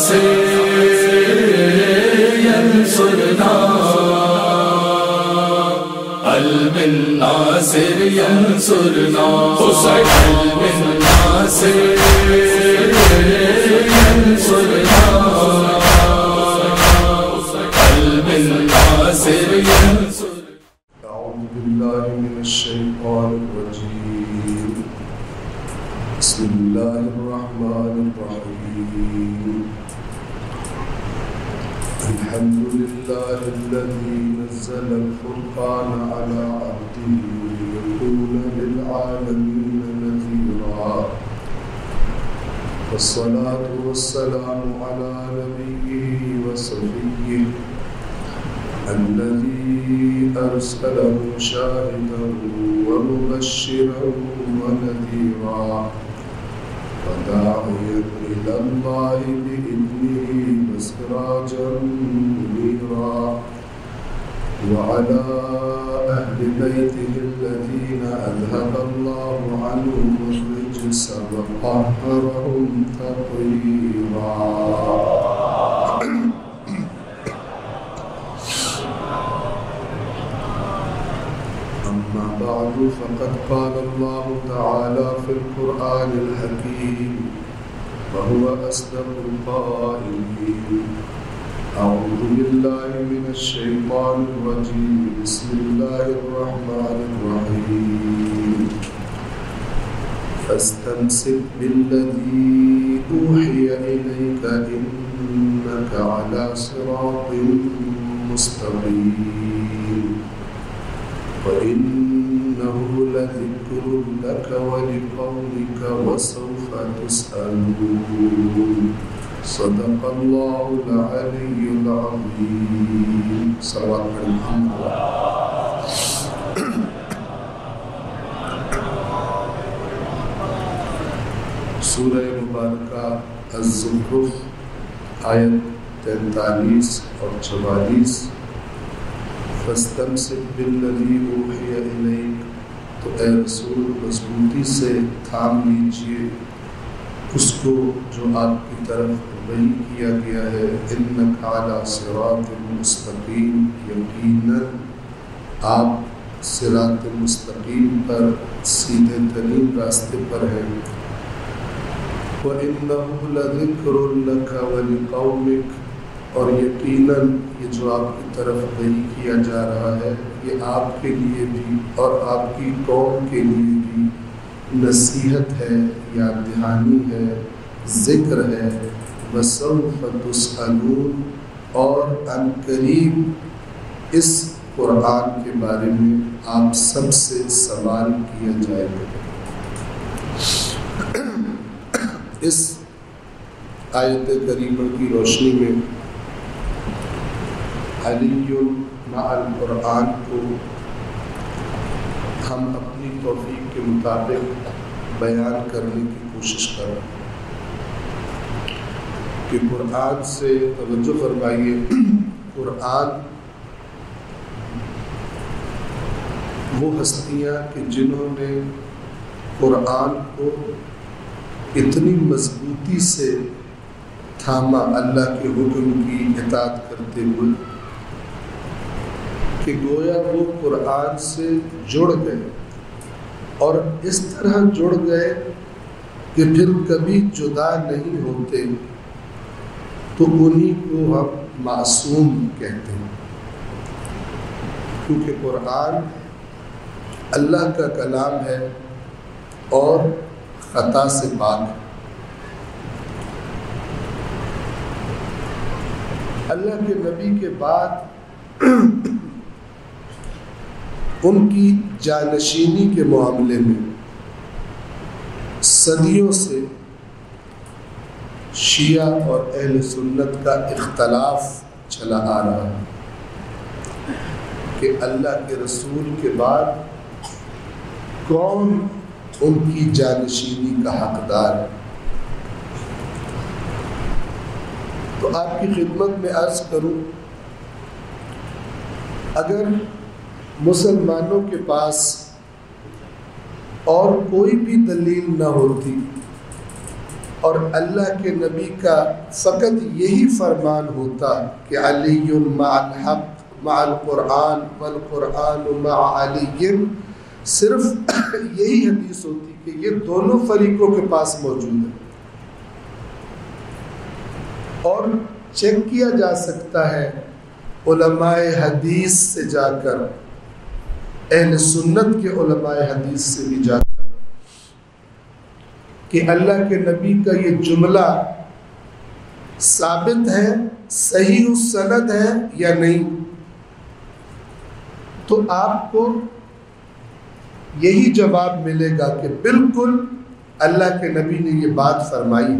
ينصرنا علم الناصر ينصرنا علم الناصر ينصرنا علم الناصر ينصرنا. أعوذ بالله من الشيطان الرجيم. بسم الله الرحمن الرحيم. الحمد لله الذي نزل الفرقان على عبده ليكون للعالمين نذيرا. والصلاة والسلام على نبيه وصفيه الذي أرسله شاهدا ومبشرا ونذيرا وداعيا إلى الله بإذنه وسراجا منيرا وعلى أهل بيته الذين أذهب الله عنهم الرجس وطهرهم تطهيرا. أما بعد فقد قال الله تعالى في القرآن الحكيم وهو أصدق القائلين. أعوذ بالله من الشيطان الرجيم. بسم الله الرحمن الرحيم. فاستمسك بالذي أوحي إليك إنك على صراط مستقيم وإنه لذكر لك ولقومك وسوف تسألون. صدق الله العلي العظيم. صلوات محمد. سورہ مبارکہ الزخرف آیت 43 اور 44. فاستمسک بالذی اوحی الیک، تو اے رسول مضبوطی سے تھام لیجیے اس کو جو آپ کی طرف وحی کیا گیا ہے. انک علی صراط مستقیم، یقیناً آپ صراط مستقیم پر سیدھے ترین راستے پر ہیں. وَإِنَّهُ لَذِكْرٌ لَكَ وَلِقَوْمِكَ، اور یقیناً یہ جو آپ کی طرف وحی کیا جا رہا ہے یہ آپ کے لیے بھی اور آپ کی قوم کے لیے بھی نصیحت ہے، یاد دہانی ہے، ذکر ہے. وَسَوْفَ تُسْأَلُونَ، اور عن قریب اس قرآن کے بارے میں آپ سب سے سوال کیا جائے گا. اس آیت کریمہ کی روشنی میں علی مع القرآن کو ہم اپنی توفیق کے مطابق بیان کرنے کی کوشش کریں کہ قرآن سے توجہ فرمائیے. قرآن وہ ہستیاں کہ جنہوں نے قرآن کو اتنی مضبوطی سے تھاما اللہ کے حکم کی اطاعت کرتے ہوئے کہ گویا وہ قرآن سے جڑ گئے اور اس طرح جڑ گئے کہ پھر کبھی جدا نہیں ہوتے. تو انہی کو ہم معصوم کہتے ہیں، کیونکہ قرآن اللہ کا کلام ہے اور خطا سے پاک ہے. اللہ کے نبی کے بعد ان کی جانشینی کے معاملے میں صدیوں سے شیعہ اور اہل سنت کا اختلاف چلا آ رہا ہے کہ اللہ کے رسول کے بعد کون ان کی جانشینی کا حقدار ہے. تو آپ کی خدمت میں عرض کروں، اگر مسلمانوں کے پاس اور کوئی بھی دلیل نہ ہوتی اور اللہ کے نبی کا فقط یہی فرمان ہوتا کہ علی مع الحق مع القرآن والقرآن مع علی، صرف یہی حدیث ہوتی کہ یہ دونوں فریقوں کے پاس موجود ہے، اور چیک کیا جا سکتا ہے علماء حدیث سے جا کر، اہل سنت کے علماء حدیث سے بھی جا کر، کہ اللہ کے نبی کا یہ جملہ ثابت ہے، صحیح السند ہے یا نہیں۔ تو آپ کو یہی جواب ملے گا کہ بالکل اللہ کے نبی نے یہ بات فرمائی۔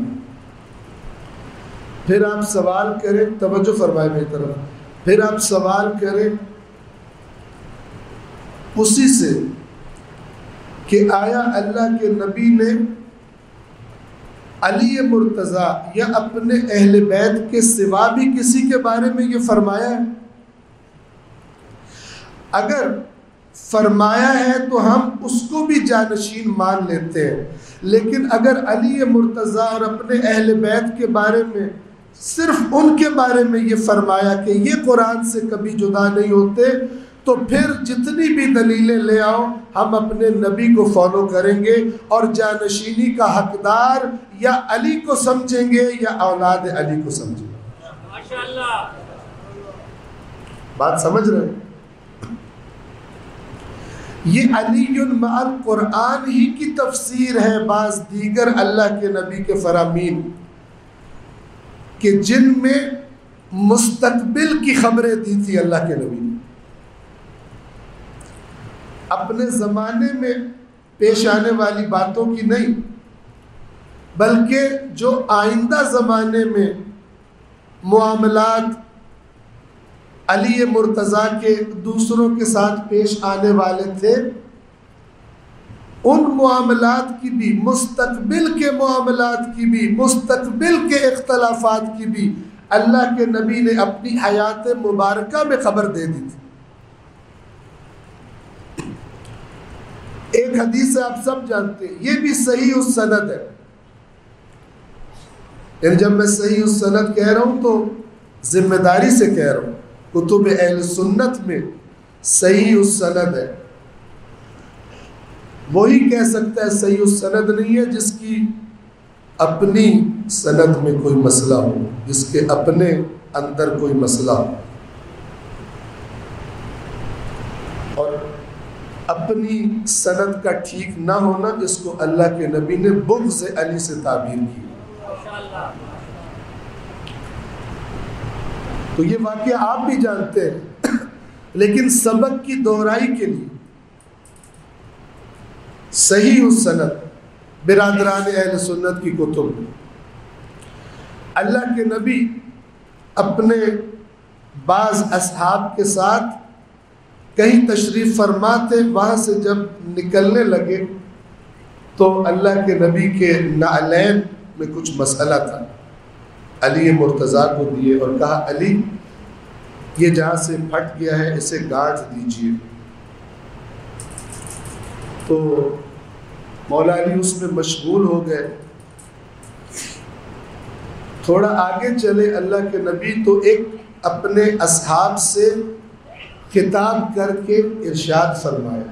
پھر آپ سوال کریں، توجہ فرمائے میری طرف، پھر آپ سوال کریں اسی سے کہ آیا اللہ کے نبی نے علی مرتضیٰ یا اپنے اہل بیت کے سوا بھی کسی کے بارے میں یہ فرمایا ہے؟ اگر فرمایا ہے تو ہم اس کو بھی جانشین مان لیتے ہیں، لیکن اگر علی مرتضیٰ اور اپنے اہل بیت کے بارے میں صرف ان کے بارے میں یہ فرمایا کہ یہ قرآن سے کبھی جدا نہیں ہوتے، تو پھر جتنی بھی دلیلیں لے آؤ ہم اپنے نبی کو فالو کریں گے اور جانشینی کا حقدار یا علی کو سمجھیں گے یا اولاد علی کو سمجھیں گے۔ ماشاءاللہ، بات سمجھ رہے ہیں؟ یہ علی مع القرآن ہی کی تفسیر ہے بعض دیگر اللہ کے نبی کے فرامین کہ جن میں مستقبل کی خبریں دی تھی اللہ کے نبی نے، اپنے زمانے میں پیش آنے والی باتوں کی نہیں، بلکہ جو آئندہ زمانے میں معاملات علی مرتضیٰ کے دوسروں کے ساتھ پیش آنے والے تھے، ان معاملات کی بھی، مستقبل کے معاملات کی بھی، مستقبل کے اختلافات کی بھی اللہ کے نبی نے اپنی حیات مبارکہ میں خبر دے دی تھی۔ ایک حدیث آپ سب جانتے ہیں، یہ بھی صحیح السند ہے، یعنی جب میں صحیح السند کہہ رہا ہوں تو ذمہ داری سے کہہ رہا ہوں، کتب اہل سنت میں صحیح السند ہے۔ وہی کہہ سکتا ہے صحیح السند نہیں ہے جس کی اپنی سند میں کوئی مسئلہ ہو، جس کے اپنے اندر کوئی مسئلہ ہو، اور اپنی سند کا ٹھیک نہ ہونا اس کو اللہ کے نبی نے بغض علی سے تعبیر کی۔ تو یہ واقعہ آپ بھی جانتے ہیں، لیکن سبق کی دہرائی کے لیے صحیح السند برادران اہل سنت کی کتب، اللہ کے نبی اپنے بعض اصحاب کے ساتھ کہیں تشریف فرما تھے، وہاں سے جب نکلنے لگے تو اللہ کے نبی کے نعلین میں کچھ مسئلہ تھا، علی مرتضیٰ کو دیے اور کہا علی یہ جہاں سے پھٹ گیا ہے اسے گانٹھ دیجیے۔ تو مولا علی اس میں مشغول ہو گئے۔ تھوڑا آگے چلے اللہ کے نبی تو ایک اپنے اصحاب سے خطاب کر کے ارشاد فرمایا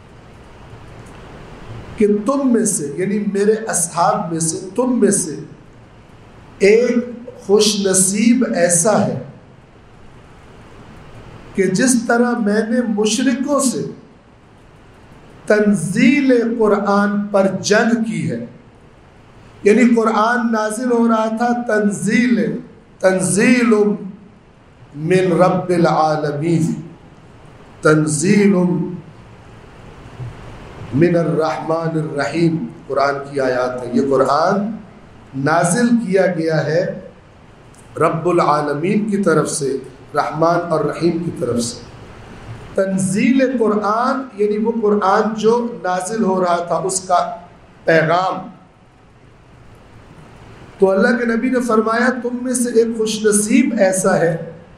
کہ تم میں سے، یعنی میرے اصحاب میں سے، تم میں سے ایک خوش نصیب ایسا ہے کہ جس طرح میں نے مشرکوں سے تنزیل قرآن پر جنگ کی ہے، یعنی قرآن نازل ہو رہا تھا، تنزیل من رب العالمین، تنزیل من الرحمن الرحیم قرآن کی آیات ہے، یہ قرآن نازل کیا گیا ہے رب العالمین کی طرف سے، رحمان اور رحیم کی طرف سے۔ تنزیل قرآن یعنی وہ قرآن جو نازل ہو رہا تھا اس کا پیغام۔ تو اللہ کے نبی نے فرمایا تم میں سے ایک خوش نصیب ایسا ہے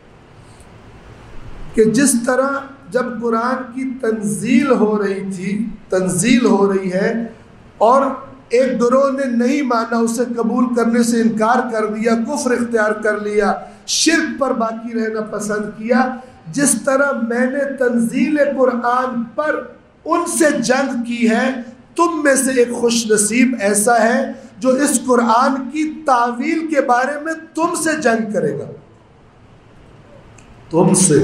کہ جس طرح جب قرآن کی تنزیل ہو رہی ہے اور ایک گروہ نے نہیں مانا، اسے قبول کرنے سے انکار کر دیا، کفر اختیار کر لیا، شرک پر باقی رہنا پسند کیا، جس طرح میں نے تنزیل قرآن پر ان سے جنگ کی ہے، تم میں سے ایک خوش نصیب ایسا ہے جو اس قرآن کی تعویل کے بارے میں تم سے جنگ کرے گا۔ تم سے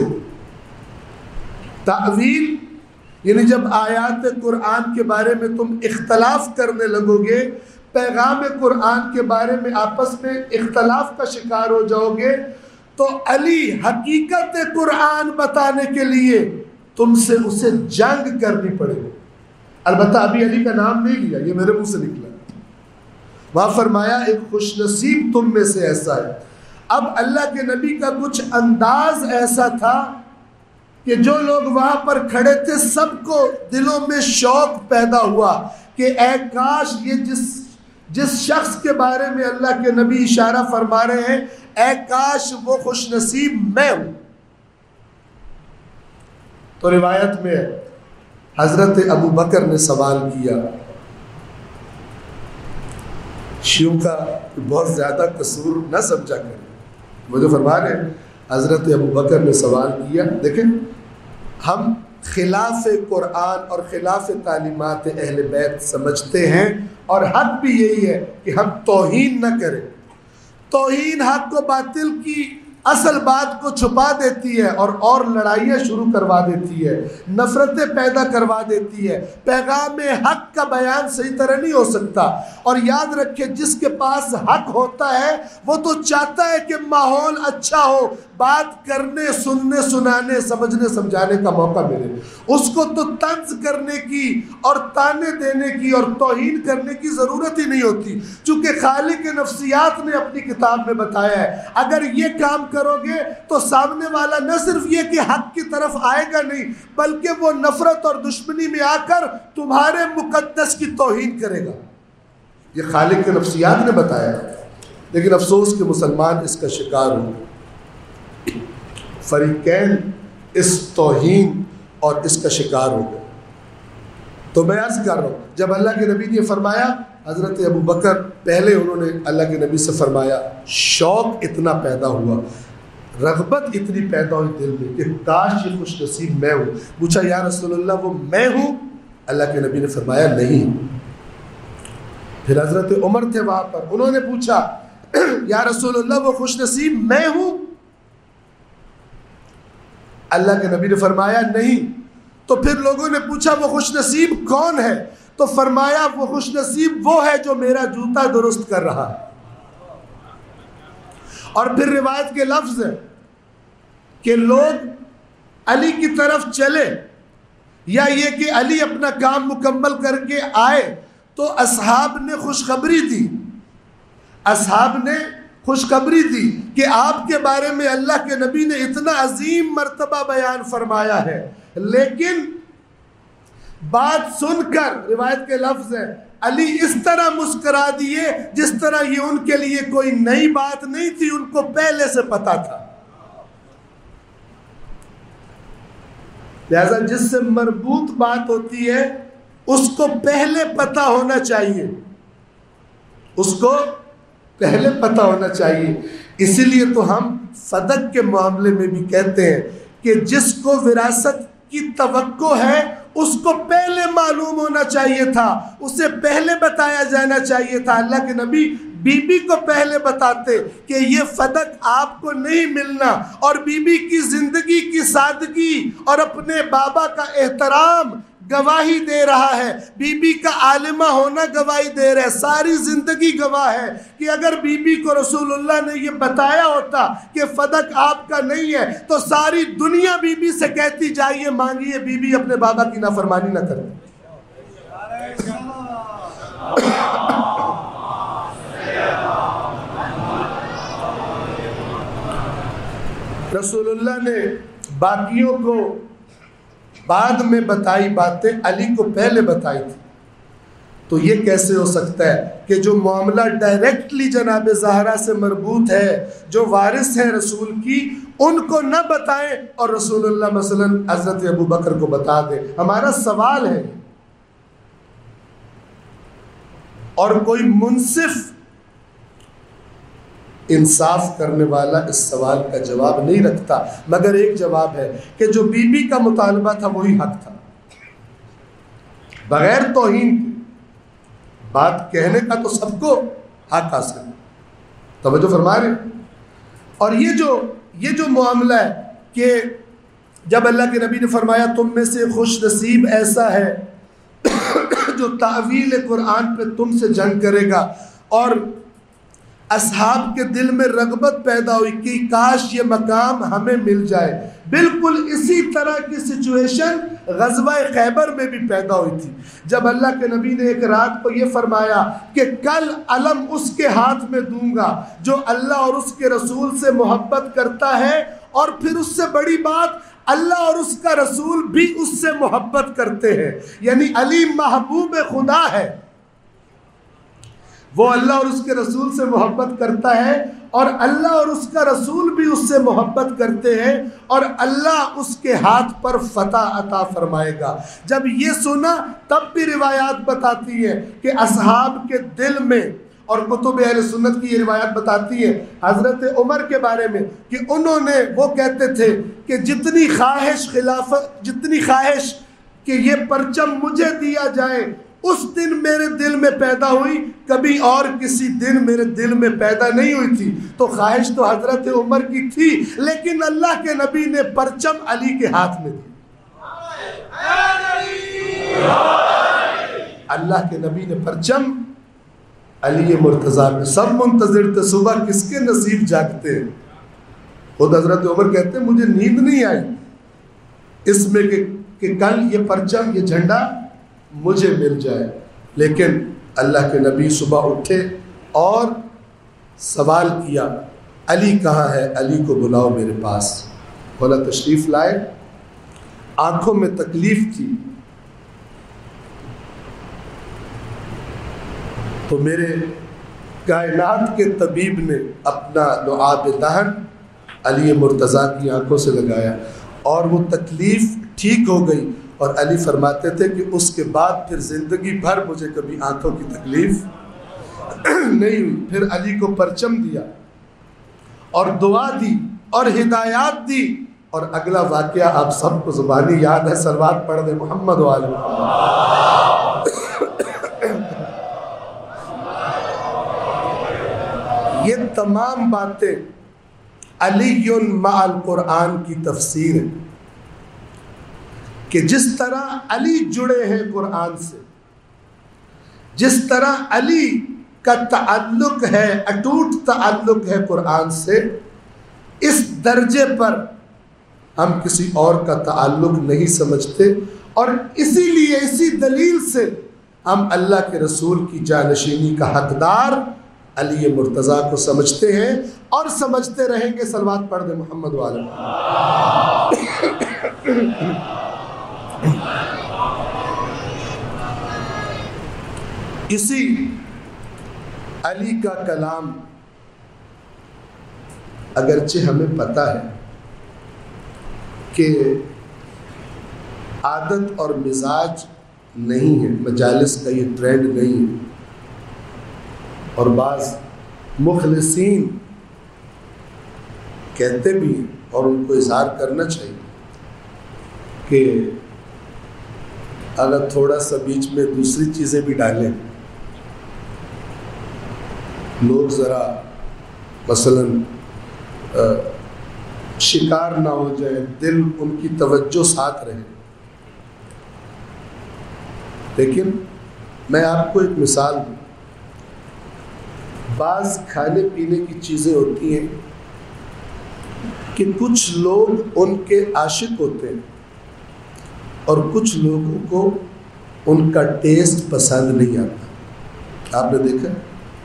تعویل یعنی جب آیات قرآن کے بارے میں تم اختلاف کرنے لگو گے، پیغام قرآن کے بارے میں آپس میں اختلاف کا شکار ہو جاؤ گے، تو علی حقیقت قرآن بتانے کے لیے تم سے اسے جنگ کرنی پڑے گی۔ البتہ ابھی علی کا نام نہیں لیا، یہ میرے منہ سے نکلا، وہاں فرمایا ایک خوش نصیب تم میں سے ایسا ہے۔ اب اللہ کے نبی کا کچھ انداز ایسا تھا کہ جو لوگ وہاں پر کھڑے تھے سب کو دلوں میں شوق پیدا ہوا کہ اے کاش یہ جس شخص کے بارے میں اللہ کے نبی اشارہ فرما رہے ہیں، اے کاش وہ خوش نصیب میں ہوں۔ تو روایت میں حضرت ابو بکر نے سوال کیا، شیعوں کا بہت زیادہ قصور نہ سمجھا کریں، مجھے فرما رہے ہیں حضرت ابو بکر نے سوال کیا۔ دیکھیں ہم خلاف قرآن اور خلاف تعلیمات اہل بیت سمجھتے ہیں، اور حق بھی یہی ہے کہ ہم توہین نہ کریں۔ توہین حق کو باطل کی اصل بات کو چھپا دیتی ہے اور لڑائیاں شروع کروا دیتی ہے، نفرتیں پیدا کروا دیتی ہے، پیغام حق کا بیان صحیح طرح نہیں ہو سکتا۔ اور یاد رکھیں جس کے پاس حق ہوتا ہے وہ تو چاہتا ہے کہ ماحول اچھا ہو، بات کرنے، سننے، سنانے، سمجھنے، سمجھانے کا موقع ملے، اس کو تو طنز کرنے کی اور تانے دینے کی اور توہین کرنے کی ضرورت ہی نہیں ہوتی، چونکہ خالق نفسیات نے اپنی کتاب میں بتایا ہے اگر یہ کام کرو گے تو سامنے والا نہ صرف یہ کہ حق کی طرف آئے گا نہیں، بلکہ وہ نفرت اور دشمنی میں آ کر تمہارے مقدس کی توہین کرے گا۔ یہ خالق نفسیات نے بتایا، لیکن افسوس کہ مسلمان اس کا شکار ہوں، فریقین اس توہین اور اس کا شکار ہو گئے۔ تو میں عرض کر رہا ہوں جب اللہ کے نبی نے فرمایا، حضرت ابو بکر پہلے انہوں نے اللہ کے نبی سے فرمایا، شوق اتنا پیدا ہوا، رغبت اتنی پیدا ہوئی دل میں کہ کاش یہ خوش نصیب میں ہوں۔ پوچھا یا رسول اللہ وہ میں ہوں؟ اللہ کے نبی نے فرمایا نہیں۔ پھر حضرت عمر تھے وہاں پر، انہوں نے پوچھا یا رسول اللہ وہ خوش نصیب میں ہوں؟ اللہ کے نبی نے فرمایا نہیں۔ تو پھر لوگوں نے پوچھا وہ خوش نصیب کون ہے؟ تو فرمایا وہ خوش نصیب وہ ہے جو میرا جوتا درست کر رہا ہے۔ اور پھر روایت کے لفظ ہے کہ لوگ علی کی طرف چلے یا یہ کہ علی اپنا کام مکمل کر کے آئے تو اصحاب نے خوشخبری دی، اصحاب نے خوشخبری دی کہ آپ کے بارے میں اللہ کے نبی نے اتنا عظیم مرتبہ بیان فرمایا ہے، لیکن بات سن کر روایت کے لفظ ہے علی اس طرح مسکرا دیے جس طرح یہ ان کے لیے کوئی نئی بات نہیں تھی، ان کو پہلے سے پتا تھا۔ لہذا جس سے مربوط بات ہوتی ہے اس کو پہلے پتا ہونا چاہیے، اس کو پہلے پتا ہونا چاہیے۔ اسی لیے تو ہم صدق کے معاملے میں بھی کہتے ہیں کہ جس کو وراثت کی توقع ہے اس کو پہلے معلوم ہونا چاہیے تھا، اسے پہلے بتایا جانا چاہیے تھا۔ اللہ کے نبی بی بی کو پہلے بتاتے کہ یہ فدق آپ کو نہیں ملنا، اور بی بی کی زندگی کی سادگی اور اپنے بابا کا احترام گواہی دے رہا ہے، بی بی کا عالمہ ہونا گواہی دے رہا ہے، ساری زندگی گواہ ہے کہ اگر بی بی کو رسول اللہ نے یہ بتایا ہوتا کہ فدق آپ کا نہیں ہے تو ساری دنیا بی بی سے کہتی جائیے مانگیے، بی بی اپنے بابا کی نافرمانی نہ کرے۔ رسول اللہ نے باقیوں کو بعد میں بتائی باتیں، علی کو پہلے بتائی تھی، تو یہ کیسے ہو سکتا ہے کہ جو معاملہ ڈائریکٹلی جناب زہرا سے مربوط ہے، جو وارث ہیں رسول کی، ان کو نہ بتائیں اور رسول اللہ مثلا حضرت ابو بکر کو بتا دیں؟ ہمارا سوال ہے اور کوئی منصف انصاف کرنے والا اس سوال کا جواب نہیں رکھتا، مگر ایک جواب ہے کہ جو بی بی کا مطالبہ تھا وہی حق تھا، بغیر توہین کے بات کہنے کا تو سب کو حق حاصل ہے۔ توجہ فرما رہے ہیں؟ اور یہ جو معاملہ ہے کہ جب اللہ کے نبی نے فرمایا تم میں سے خوش نصیب ایسا ہے جو تعویل قرآن پہ تم سے جنگ کرے گا، اور اصحاب کے دل میں رغبت پیدا ہوئی کہ کاش یہ مقام ہمیں مل جائے، بالکل اسی طرح کی سچویشن غزوہ خیبر میں بھی پیدا ہوئی تھی، جب اللہ کے نبی نے ایک رات کو یہ فرمایا کہ کل علم اس کے ہاتھ میں دوں گا جو اللہ اور اس کے رسول سے محبت کرتا ہے، اور پھر اس سے بڑی بات اللہ اور اس کا رسول بھی اس سے محبت کرتے ہیں، یعنی علی محبوب خدا ہے، وہ اللہ اور اس کے رسول سے محبت کرتا ہے، اور اللہ اور اس کا رسول بھی اس سے محبت کرتے ہیں، اور اللہ اس کے ہاتھ پر فتح عطا فرمائے گا۔ جب یہ سنا تب بھی روایات بتاتی ہیں کہ اصحاب کے دل میں، اور کتب اہل سنت کی یہ روایات بتاتی ہے حضرت عمر کے بارے میں کہ انہوں نے، وہ کہتے تھے کہ جتنی خواہش کہ یہ پرچم مجھے دیا جائے اس دن میرے دل میں پیدا ہوئی، کبھی اور کسی دن میرے دل میں پیدا نہیں ہوئی تھی، تو خواہش تو حضرت عمر کی تھی، لیکن اللہ کے نبی نے پرچم علی کے ہاتھ میں دی، اللہ کے نبی نے پرچم علی مرتضیٰ میں، سب منتظر تھے صبح کس کے نصیب جاگتے ہیں، خود حضرت عمر کہتے ہیں مجھے نیند نہیں آئی اس میں کہ کل یہ پرچم، یہ جھنڈا مجھے مل جائے، لیکن اللہ کے نبی صبح اٹھے اور سوال کیا علی کہاں ہے، علی کو بلاؤ میرے پاس، بولا تشریف لائے، آنکھوں میں تکلیف تھی، تو میرے کائنات کے طبیب نے اپنا لعاب دہن علی مرتضیٰ کی آنکھوں سے لگایا اور وہ تکلیف ٹھیک ہو گئی، اور علی فرماتے تھے کہ اس کے بعد پھر زندگی بھر مجھے کبھی آنکھوں کی تکلیف نہیں ہوئی۔ پھر علی کو پرچم دیا اور دعا دی اور ہدایات دی، اور اگلا واقعہ آپ سب کو زبانی یاد ہے، صلوات پڑھ دیں محمد و آل محمد۔ یہ تمام باتیں علی مع القرآن کی تفسیر ہے کہ جس طرح علی جڑے ہیں قرآن سے، جس طرح علی کا تعلق ہے، اٹوٹ تعلق ہے قرآن سے، اس درجے پر ہم کسی اور کا تعلق نہیں سمجھتے، اور اسی لیے اسی دلیل سے ہم اللہ کے رسول کی جانشینی کا حقدار علی مرتضیٰ کو سمجھتے ہیں اور سمجھتے رہیں گے۔ صلوات پڑھ دیں محمد و آل محمد۔ اسی علی کا کلام اگرچہ ہمیں پتہ ہے کہ عادت اور مزاج نہیں ہے، مجالس کا یہ ٹرینڈ نہیں ہے، اور بعض مخلصین کہتے بھی ہیں اور ان کو اظہار کرنا چاہیے کہ اگر تھوڑا سا بیچ میں دوسری چیزیں بھی ڈالیں، لوگ ذرا مثلاً شکار نہ ہو جائے، دل ان کی توجہ ساتھ رہے۔ لیکن میں آپ کو ایک مثال دوں، بعض کھانے پینے کی چیزیں ہوتی ہیں کہ کچھ لوگ ان کے عاشق ہوتے ہیں اور کچھ لوگوں کو ان کا ٹیسٹ پسند نہیں آتا، آپ نے دیکھا؟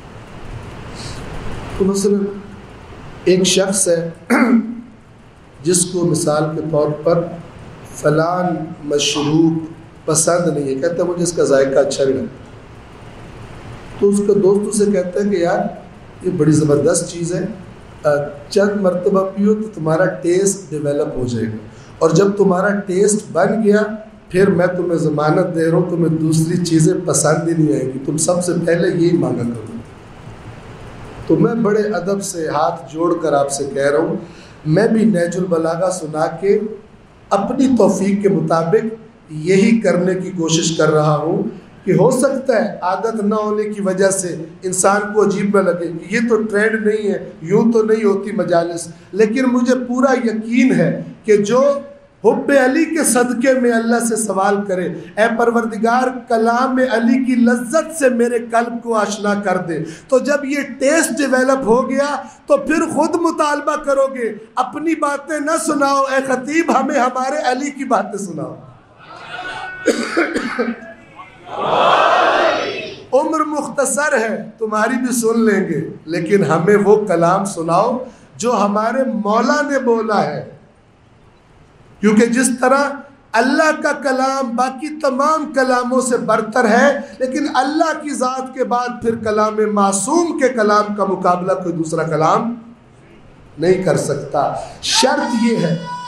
تو مثلا ایک شخص ہے جس کو مثال کے طور پر فلان مشروب پسند نہیں ہے، کہتا ہے مجھے اس کا ذائقہ اچھا نہیں لگتا، تو اس کا دوست اسے کہتا ہے کہ یار یہ بڑی زبردست چیز ہے، چند مرتبہ پیو تو تمہارا ٹیسٹ ڈیولپ ہو جائے گا، اور جب تمہارا ٹیسٹ بن گیا پھر میں تمہیں ضمانت دے رہا ہوں تمہیں دوسری چیزیں پسند ہی نہیں آئیں گی، تم سب سے پہلے یہی مانگا کرو۔ تو میں بڑے ادب سے ہاتھ جوڑ کر آپ سے کہہ رہا ہوں، میں بھی نہج البلاغہ سنا کے اپنی توفیق کے مطابق یہی کرنے کی کوشش کر رہا ہوں کہ ہو سکتا ہے عادت نہ ہونے کی وجہ سے انسان کو عجیب نہ لگے، یہ تو ٹرینڈ نہیں ہے، یوں تو نہیں ہوتی مجالس، لیکن مجھے پورا یقین ہے کہ جو حب علی کے صدقے میں اللہ سے سوال کرے، اے پروردگار کلام علی کی لذت سے میرے قلب کو آشنا کر دے، تو جب یہ ٹیسٹ ڈیولپ ہو گیا تو پھر خود مطالبہ کرو گے، اپنی باتیں نہ سناؤ اے خطیب، ہمیں ہمارے علی کی باتیں سناؤ۔ عمر مختصر ہے، تمہاری بھی سن لیں گے، لیکن ہمیں وہ کلام سناؤ جو ہمارے مولا نے بولا ہے، کیونکہ جس طرح اللہ کا کلام باقی تمام کلاموں سے برتر ہے، لیکن اللہ کی ذات کے بعد پھر کلام معصوم کے کلام کا مقابلہ کوئی دوسرا کلام نہیں کر سکتا۔ شرط یہ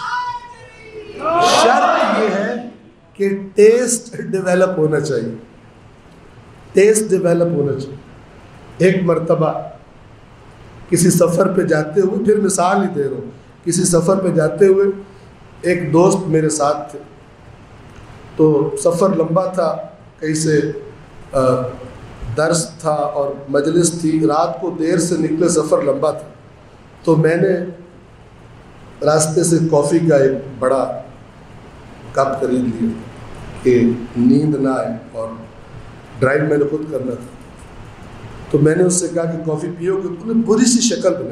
ہے کہ ٹیسٹ ڈیولپ ہونا چاہیے، ٹیسٹ ڈیولپ ہونا چاہیے۔ ایک مرتبہ کسی سفر پہ جاتے ہوئے، پھر مثال ہی دے رہا ہوں، کسی سفر پہ جاتے ہوئے ایک دوست میرے ساتھ تھے، تو سفر لمبا تھا، کہیں سے درس تھا اور مجلس تھی، رات کو دیر سے نکلے، سفر لمبا تھا، تو میں نے راستے سے کافی کا ایک بڑا کپ خرید لیا کہ نیند نہ آئے، اور ڈرائیو میں نے خود کرنا تھا، تو میں نے اس سے کہا کہ کافی پیو گے؟ تو نے بری سی شکل بنائی،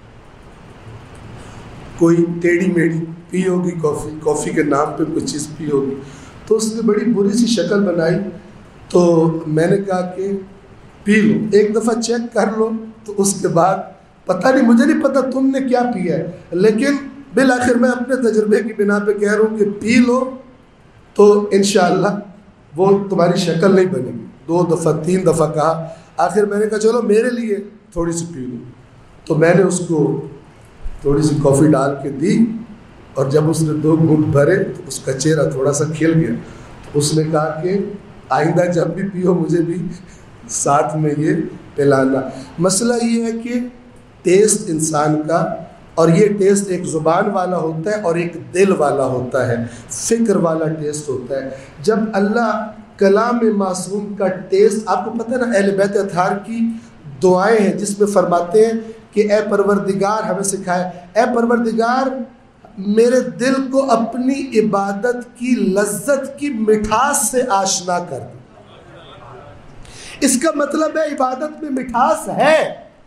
کوئی ٹیڑھی میڑھی پی ہوگی، کافی کے نام پہ کوئی چیز پی ہوگی، تو اس نے بڑی بری سی شکل بنائی، تو میں نے کہا کہ پی لو، ایک دفعہ چیک کر لو، تو اس کے بعد پتہ نہیں، مجھے نہیں پتہ تم نے کیا پیا ہے، لیکن بالآخر میں اپنے تجربے کی بنا پہ کہہ رہا ہوں کہ پی لو تو انشاءاللہ وہ تمہاری شکل نہیں بنے گی۔ 2 دفعہ 3 دفعہ کہا، آخر میں نے کہا چلو میرے لیے تھوڑی سی پی لو، تو میں نے اس کو تھوڑی سی کافی ڈال کے دی، اور جب اس نے 2 گھونٹ بھرے تو اس کا چہرہ تھوڑا سا کھل گیا، تو اس نے کہا کہ آئندہ جب بھی پیو مجھے بھی ساتھ میں یہ پلانا۔ مسئلہ یہ ہے کہ ٹیسٹ انسان کا، اور یہ ٹیسٹ ایک زبان والا ہوتا ہے اور ایک دل والا ہوتا ہے، فکر والا ٹیسٹ ہوتا ہے۔ جب اللہ کلام معصوم کا ٹیسٹ، آپ کو پتہ ہے نا اہل بیت اطہار کی دعائیں ہیں جس میں فرماتے ہیں کہ اے پروردگار، ہمیں سکھائے، اے پروردگار میرے دل کو اپنی عبادت کی لذت کی مٹھاس سے آشنا کر دے۔ اس کا مطلب ہے عبادت میں مٹھاس ہے،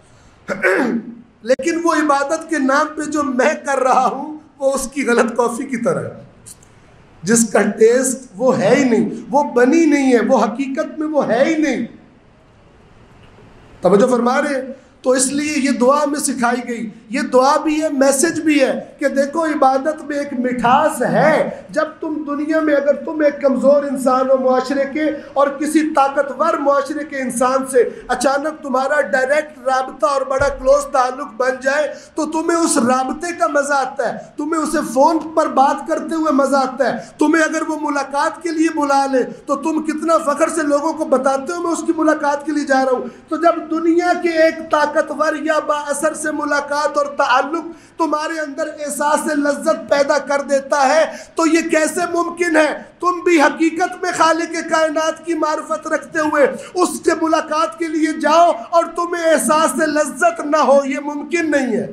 لیکن وہ عبادت کے نام پہ جو میں کر رہا ہوں وہ اس کی غلط کافی کی طرح ہے، جس کا ٹیسٹ وہ ہے ہی نہیں، وہ بنی نہیں ہے، وہ حقیقت میں وہ ہے ہی نہیں۔ توجہ فرما رہے ہیں؟ تو اس لیے یہ دعا میں سکھائی گئی، یہ دعا بھی ہے، میسج بھی ہے کہ دیکھو عبادت میں ایک مٹھاس ہے۔ جب تم دنیا میں اگر تم ایک کمزور انسان ہو معاشرے کے، اور کسی طاقتور معاشرے کے انسان سے اچانک تمہارا ڈائریکٹ رابطہ اور بڑا کلوز تعلق بن جائے، تو تمہیں اس رابطے کا مزہ آتا ہے، تمہیں اسے فون پر بات کرتے ہوئے مزہ آتا ہے، تمہیں اگر وہ ملاقات کے لیے بلا لے تو تم کتنا فخر سے لوگوں کو بتاتے ہو میں اس کی ملاقات کے لیے جا رہا ہوں۔ تو جب دنیا کے ایک طاقتور یا با اثر سے ملاقات اور تعلق تمہارے اندر احساس لذت پیدا کر دیتا ہے، تو یہ کیسے ممکن ہے تم بھی حقیقت میں خالق کائنات کی معرفت رکھتے ہوئے اس سے ملاقات کے لیے جاؤ اور تمہیں احساس لذت نہ ہو؟ یہ ممکن نہیں ہے۔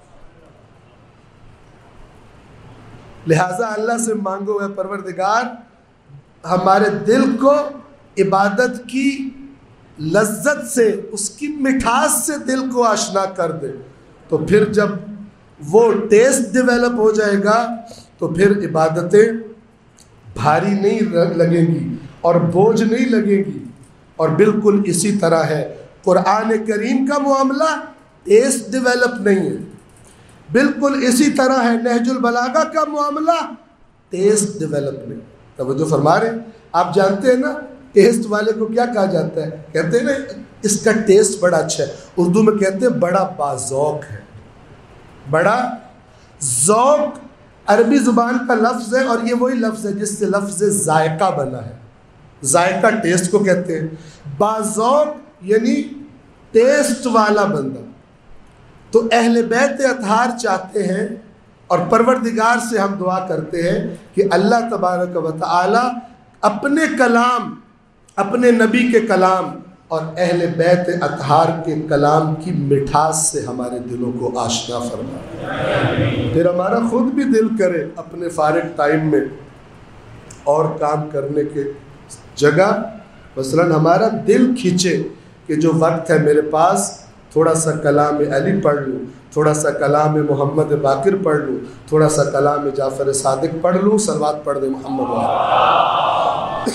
لہٰذا اللہ سے مانگو اے پروردگار ہمارے دل کو عبادت کی لذت سے، اس کی مٹھاس سے دل کو آشنا کر دے، تو پھر جب وہ ٹیسٹ ڈیولپ ہو جائے گا تو پھر عبادتیں بھاری نہیں لگیں گی اور بوجھ نہیں لگے گی۔ اور بالکل اسی طرح ہے قرآن کریم کا معاملہ، ٹیسٹ ڈیولپ نہیں ہے۔ بالکل اسی طرح ہے نہج البلاغہ کا معاملہ، ٹیسٹ ڈیولپ نہیں۔ توجہ فرما رہے ہیں؟ آپ جانتے ہیں نا ٹیسٹ والے کو کیا کہا جاتا ہے؟ کہتے ہیں نا اس کا ٹیسٹ بڑا اچھا ہے، اردو میں کہتے ہیں بڑا باذوق ہے، بڑا ذوق عربی زبان کا لفظ ہے، اور یہ وہی لفظ ہے جس سے لفظ ذائقہ بنا ہے. ذائقہ ٹیسٹ کو کہتے ہیں. باذوق یعنی ٹیسٹ والا بندہ. تو اہل بیت اطہار چاہتے ہیں اور پروردگار سے ہم دعا کرتے ہیں کہ اللہ تبارک و تعالی اپنے کلام، اپنے نبی کے کلام اور اہل بیت اطہار کے کلام کی مٹھاس سے ہمارے دلوں کو آشنا فرمائے. پھر ہمارا خود بھی دل کرے اپنے فارغ ٹائم میں اور کام کرنے کے جگہ مثلاً ہمارا دل کھینچے کہ جو وقت ہے میرے پاس تھوڑا سا کلام علی پڑھ لوں، تھوڑا سا کلام محمد باقر پڑھ لوں، تھوڑا سا کلام جعفر صادق پڑھ لوں، صلوات پڑھ دے محمد والے.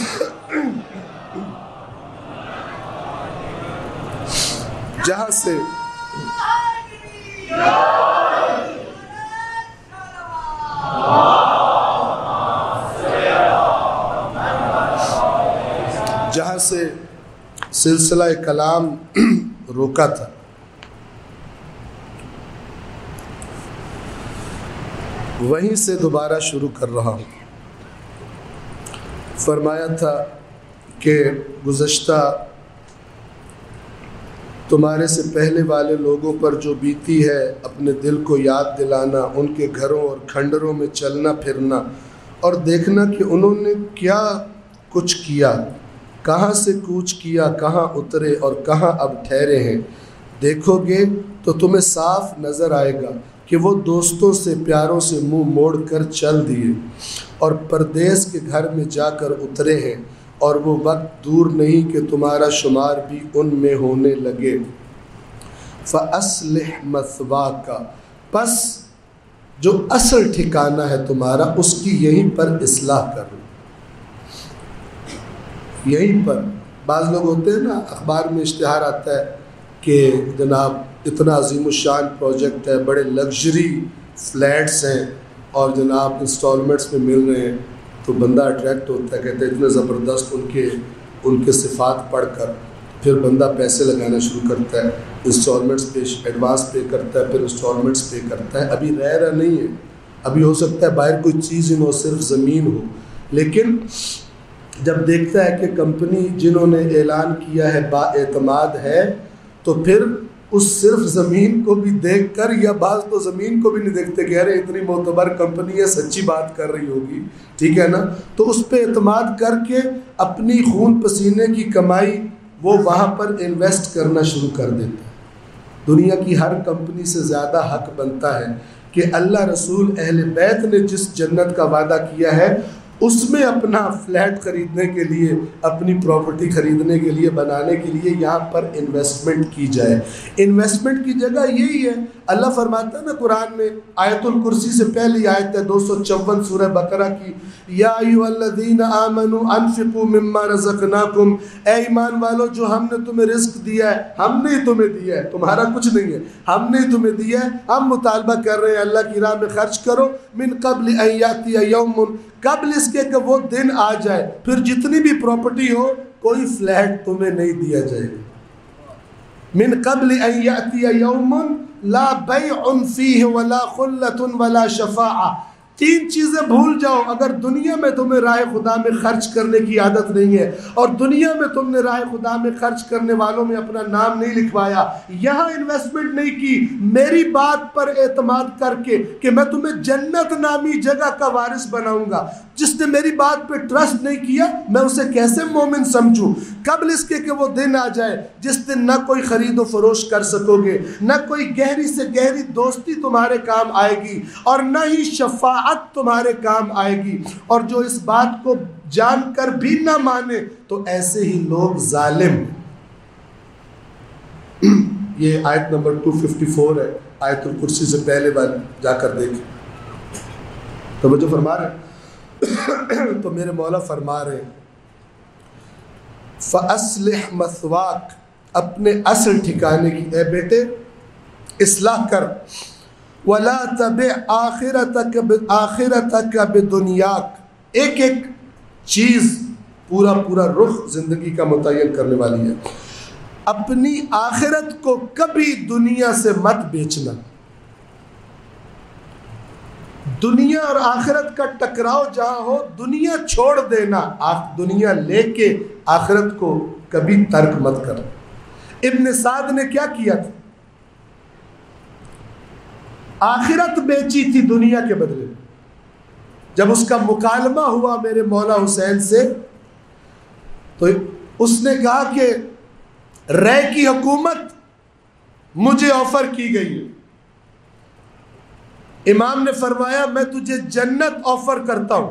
جہاں سے سلسلہ کلام روکا تھا، وہیں سے دوبارہ شروع کر رہا ہوں. فرمایا تھا کہ گزشتہ تمہارے سے پہلے والے لوگوں پر جو بیتی ہے اپنے دل کو یاد دلانا، ان کے گھروں اور کھنڈروں میں چلنا پھرنا اور دیکھنا کہ انہوں نے کیا کچھ کیا، کہاں سے کوچ کیا، کہاں اترے اور کہاں اب ٹھہرے ہیں. دیکھو گے تو تمہیں صاف نظر آئے گا کہ وہ دوستوں سے پیاروں سے منہ موڑ کر چل دیے اور پردیس کے گھر میں جا کر اترے ہیں، اور وہ وقت دور نہیں کہ تمہارا شمار بھی ان میں ہونے لگے. فَأَصْلِحْ مَثْوَاكَ، پس جو اصل ٹھکانہ ہے تمہارا اس کی یہیں پر اصلاح کرو. یہیں پر بعض لوگ ہوتے ہیں نا، اخبار میں اشتہار آتا ہے کہ جناب اتنا عظیم الشان پروجیکٹ ہے، بڑے لگژری فلیٹس ہیں اور جناب انسٹالمنٹس میں مل رہے ہیں، تو بندہ اٹریکٹ ہوتا ہے، کہتے ہیں اتنے زبردست ان کے صفات پڑھ کر پھر بندہ پیسے لگانا شروع کرتا ہے، انسٹالمنٹس پہ ایڈوانس پے کرتا ہے، پھر انسٹالمنٹس پے کرتا ہے. ابھی رہ رہا نہیں ہے، ابھی ہو سکتا ہے باہر کوئی چیز ہی نہ ہو، صرف زمین ہو. لیکن جب دیکھتا ہے کہ کمپنی جنہوں نے اعلان کیا ہے با اعتماد ہے، تو پھر اس صرف زمین کو بھی دیکھ کر، یا بعض تو زمین کو بھی نہیں دیکھتے کہ ارے اتنی معتبر کمپنی ہے، سچی بات کر رہی ہوگی، ٹھیک ہے نا، تو اس پہ اعتماد کر کے اپنی خون پسینے کی کمائی وہ وہاں پر انویسٹ کرنا شروع کر دیتا ہے. دنیا کی ہر کمپنی سے زیادہ حق بنتا ہے کہ اللہ رسول اہل بیت نے جس جنت کا وعدہ کیا ہے اس میں اپنا فلیٹ خریدنے کے لیے، اپنی پراپرٹی خریدنے کے لیے، بنانے کے لیے یہاں پر انویسٹمنٹ کی جائے. انویسٹمنٹ کی جگہ یہی ہے. اللہ فرماتا ہے نا قرآن میں، آیت الکرسی سے پہلی آیت ہے 254 سورہ بقرہ کی، یا ایھا الذین آمنوا انفقوا مما رزقناکم، اے ایمان والو جو ہم نے تمہیں رزق دیا ہے، ہم نے ہی تمہیں دیا ہے، تمہارا کچھ نہیں ہے، ہم نے ہی تمہیں دیا ہے، ہم مطالبہ کر رہے ہیں اللہ کی راہ میں خرچ کرو. من قبل ان یاتی یوم، قبل اس کے کہ وہ دن آ جائے پھر جتنی بھی پراپرٹی ہو کوئی فلیٹ تمہیں نہیں دیا جائے گا. من قبل ان یاتی یوم لا بیع فیہ ولا خلۃ ولا شفاعہ. 3 چیزیں بھول جاؤ. اگر دنیا میں تمہیں راہ خدا میں خرچ کرنے کی عادت نہیں ہے اور دنیا میں تم نے راہ خدا میں خرچ کرنے والوں میں اپنا نام نہیں لکھوایا، یہاں انویسٹمنٹ نہیں کی میری بات پر اعتماد کر کے کہ میں تمہیں جنت نامی جگہ کا وارث بناؤں گا، جس نے میری بات پہ ٹرسٹ نہیں کیا میں اسے کیسے مومن سمجھوں؟ قبل اس کے کہ وہ دن آ جائے جس دن نہ کوئی خرید و فروخت کر سکو گے، نہ کوئی گہری سے گہری دوستی تمہارے کام آئے گی، اور نہ ہی شفاعت تمہارے کام آئے گی. اور جو اس بات کو جان کر بھی نہ مانے تو ایسے ہی لوگ ظالم. یہ آیت نمبر 254 ہے، آیت الکرسی سے پہلے والی، جا کر دیکھیں. توجہ فرما رہے ہیں. تو میرے مولا فرما رہے ہیں فَأَصْلِحْ مَثْوَاكَ، اپنے اصل ٹھکانے کی اے بیٹے اصلاح کر. وَلَا تَبِعْ آخِرَتَكَ بِدُنْيَاكَ، ایک ایک چیز پورا رخ زندگی کا متعین کرنے والی ہے. اپنی آخرت کو کبھی دنیا سے مت بیچنا. دنیا اور آخرت کا ٹکراؤ جہاں ہو دنیا چھوڑ دینا، دنیا لے کے آخرت کو کبھی ترک مت کر۔ ابن سعد نے کیا کیا تھا؟ آخرت بیچی تھی دنیا کے بدلے میں۔ جب اس کا مکالمہ ہوا میرے مولا حسین سے تو اس نے کہا کہ رے کی حکومت مجھے آفر کی گئی ہے۔ امام نے فرمایا میں تجھے جنت آفر کرتا ہوں۔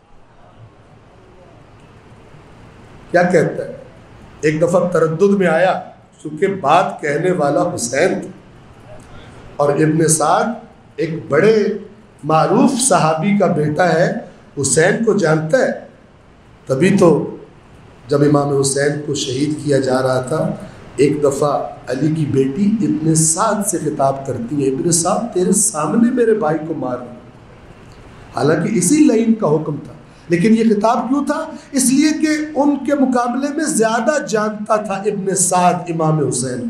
کیا کہتا ہے؟ ایک دفعہ تردد میں آیا چونکہ بات کہنے والا حسین تھا، اور ابن سعد ایک بڑے معروف صحابی کا بیٹا ہے، حسین کو جانتا ہے۔ تبھی تو جب امام حسین کو شہید کیا جا رہا تھا، ایک دفعہ علی کی بیٹی ابن سعد سے خطاب کرتی ہے، ابن سعد تیرے سامنے میرے بھائی کو مار رہا۔ حالانکہ اسی لائن کا حکم تھا، لیکن یہ خطاب کیوں تھا؟ اس لیے کہ ان کے مقابلے میں زیادہ جانتا تھا ابن سعد امام حسین۔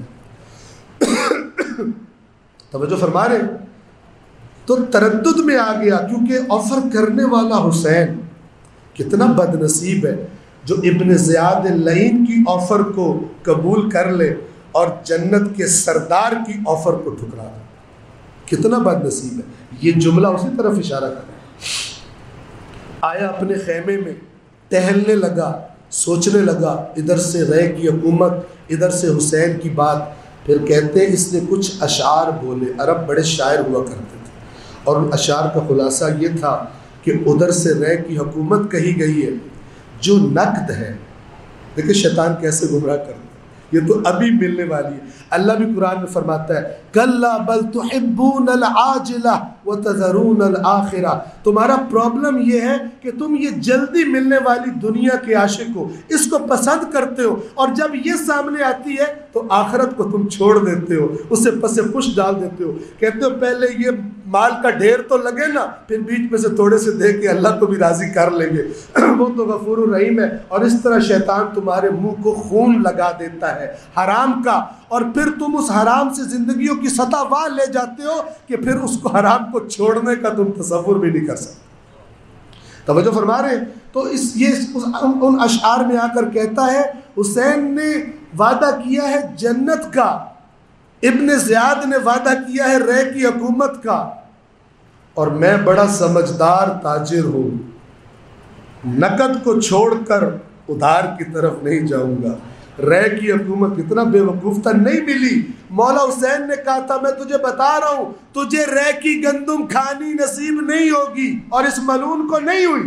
توجہ فرما رہے ہیں؟ تو تردد میں آ گیا کیونکہ آفر کرنے والا حسین کتنا بد نصیب ہے جو ابن زیاد اللعین کی آفر کو قبول کر لے اور جنت کے سردار کی آفر کو ٹھکرا دے۔ کتنا بد نصیب ہے۔ یہ جملہ اسی طرف اشارہ کر رہا ہے۔ آیا اپنے خیمے میں ٹہلنے لگا، سوچنے لگا، ادھر سے رے کی حکومت، ادھر سے حسین کی بات۔ پھر کہتے ہیں اس نے کچھ اشعار بولے۔ عرب بڑے شاعر ہوا کرتے تھے، اور ان اشعار کا خلاصہ یہ تھا کہ ادھر سے رے کی حکومت کہی گئی ہے جو نقد ہے۔ دیکھیں شیطان کیسے گمراہ کرتا ہے، یہ تو ابھی ملنے والی ہے۔ اللہ بھی قرآن میں فرماتا ہے کلا بل تحبون العاجلہ وتذرون الآخرہ۔ تمہارا پرابلم یہ ہے کہ تم یہ جلدی ملنے والی دنیا کے عاشق ہو، اس کو پسند کرتے ہو، اور جب یہ سامنے آتی ہے تو آخرت کو تم چھوڑ دیتے ہو، اسے پس پش ڈال دیتے ہو۔ کہتے ہو پہلے یہ مال کا ڈھیر تو لگے نا، پھر بیچ میں سے تھوڑے سے دے کے اللہ کو بھی راضی کر لیں گے، وہ تو غفور الرحیم ہے۔ اور اس طرح شیطان تمہارے منہ کو خون لگا دیتا ہے حرام کا، اور پھر تم اس حرام سے زندگیوں کی سطح واہ لے جاتے ہو کہ پھر اس کو حرام کو چھوڑنے کا تم تصور بھی نہیں کر سکتے۔ توجہ فرما رہے ہیں؟ تو ان اشعار میں آ کر کہتا ہے حسین نے وعدہ کیا ہے جنت کا، ابن زیاد نے وعدہ کیا ہے رے کی حکومت کا، اور میں بڑا سمجھدار تاجر ہوں، نقد کو چھوڑ کر ادھار کی طرف نہیں جاؤں گا۔ رے کی حکومت کتنا بے وقوف تھا، نہیں ملی۔ مولا حسین نے کہا تھا میں تجھے بتا رہا ہوں تجھے رے کی گندم کھانی نصیب نہیں ہوگی، اور اس ملعون کو نہیں ہوئی،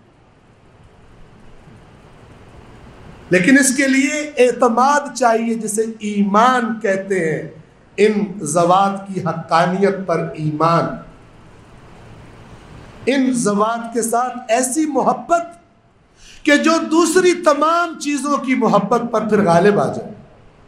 لیکن اس کے لیے اعتماد چاہیے جسے ایمان کہتے ہیں، ان ذوات کی حقانیت پر ایمان، ان ذوات کے ساتھ ایسی محبت کہ جو دوسری تمام چیزوں کی محبت پر پھر غالب آ جائے۔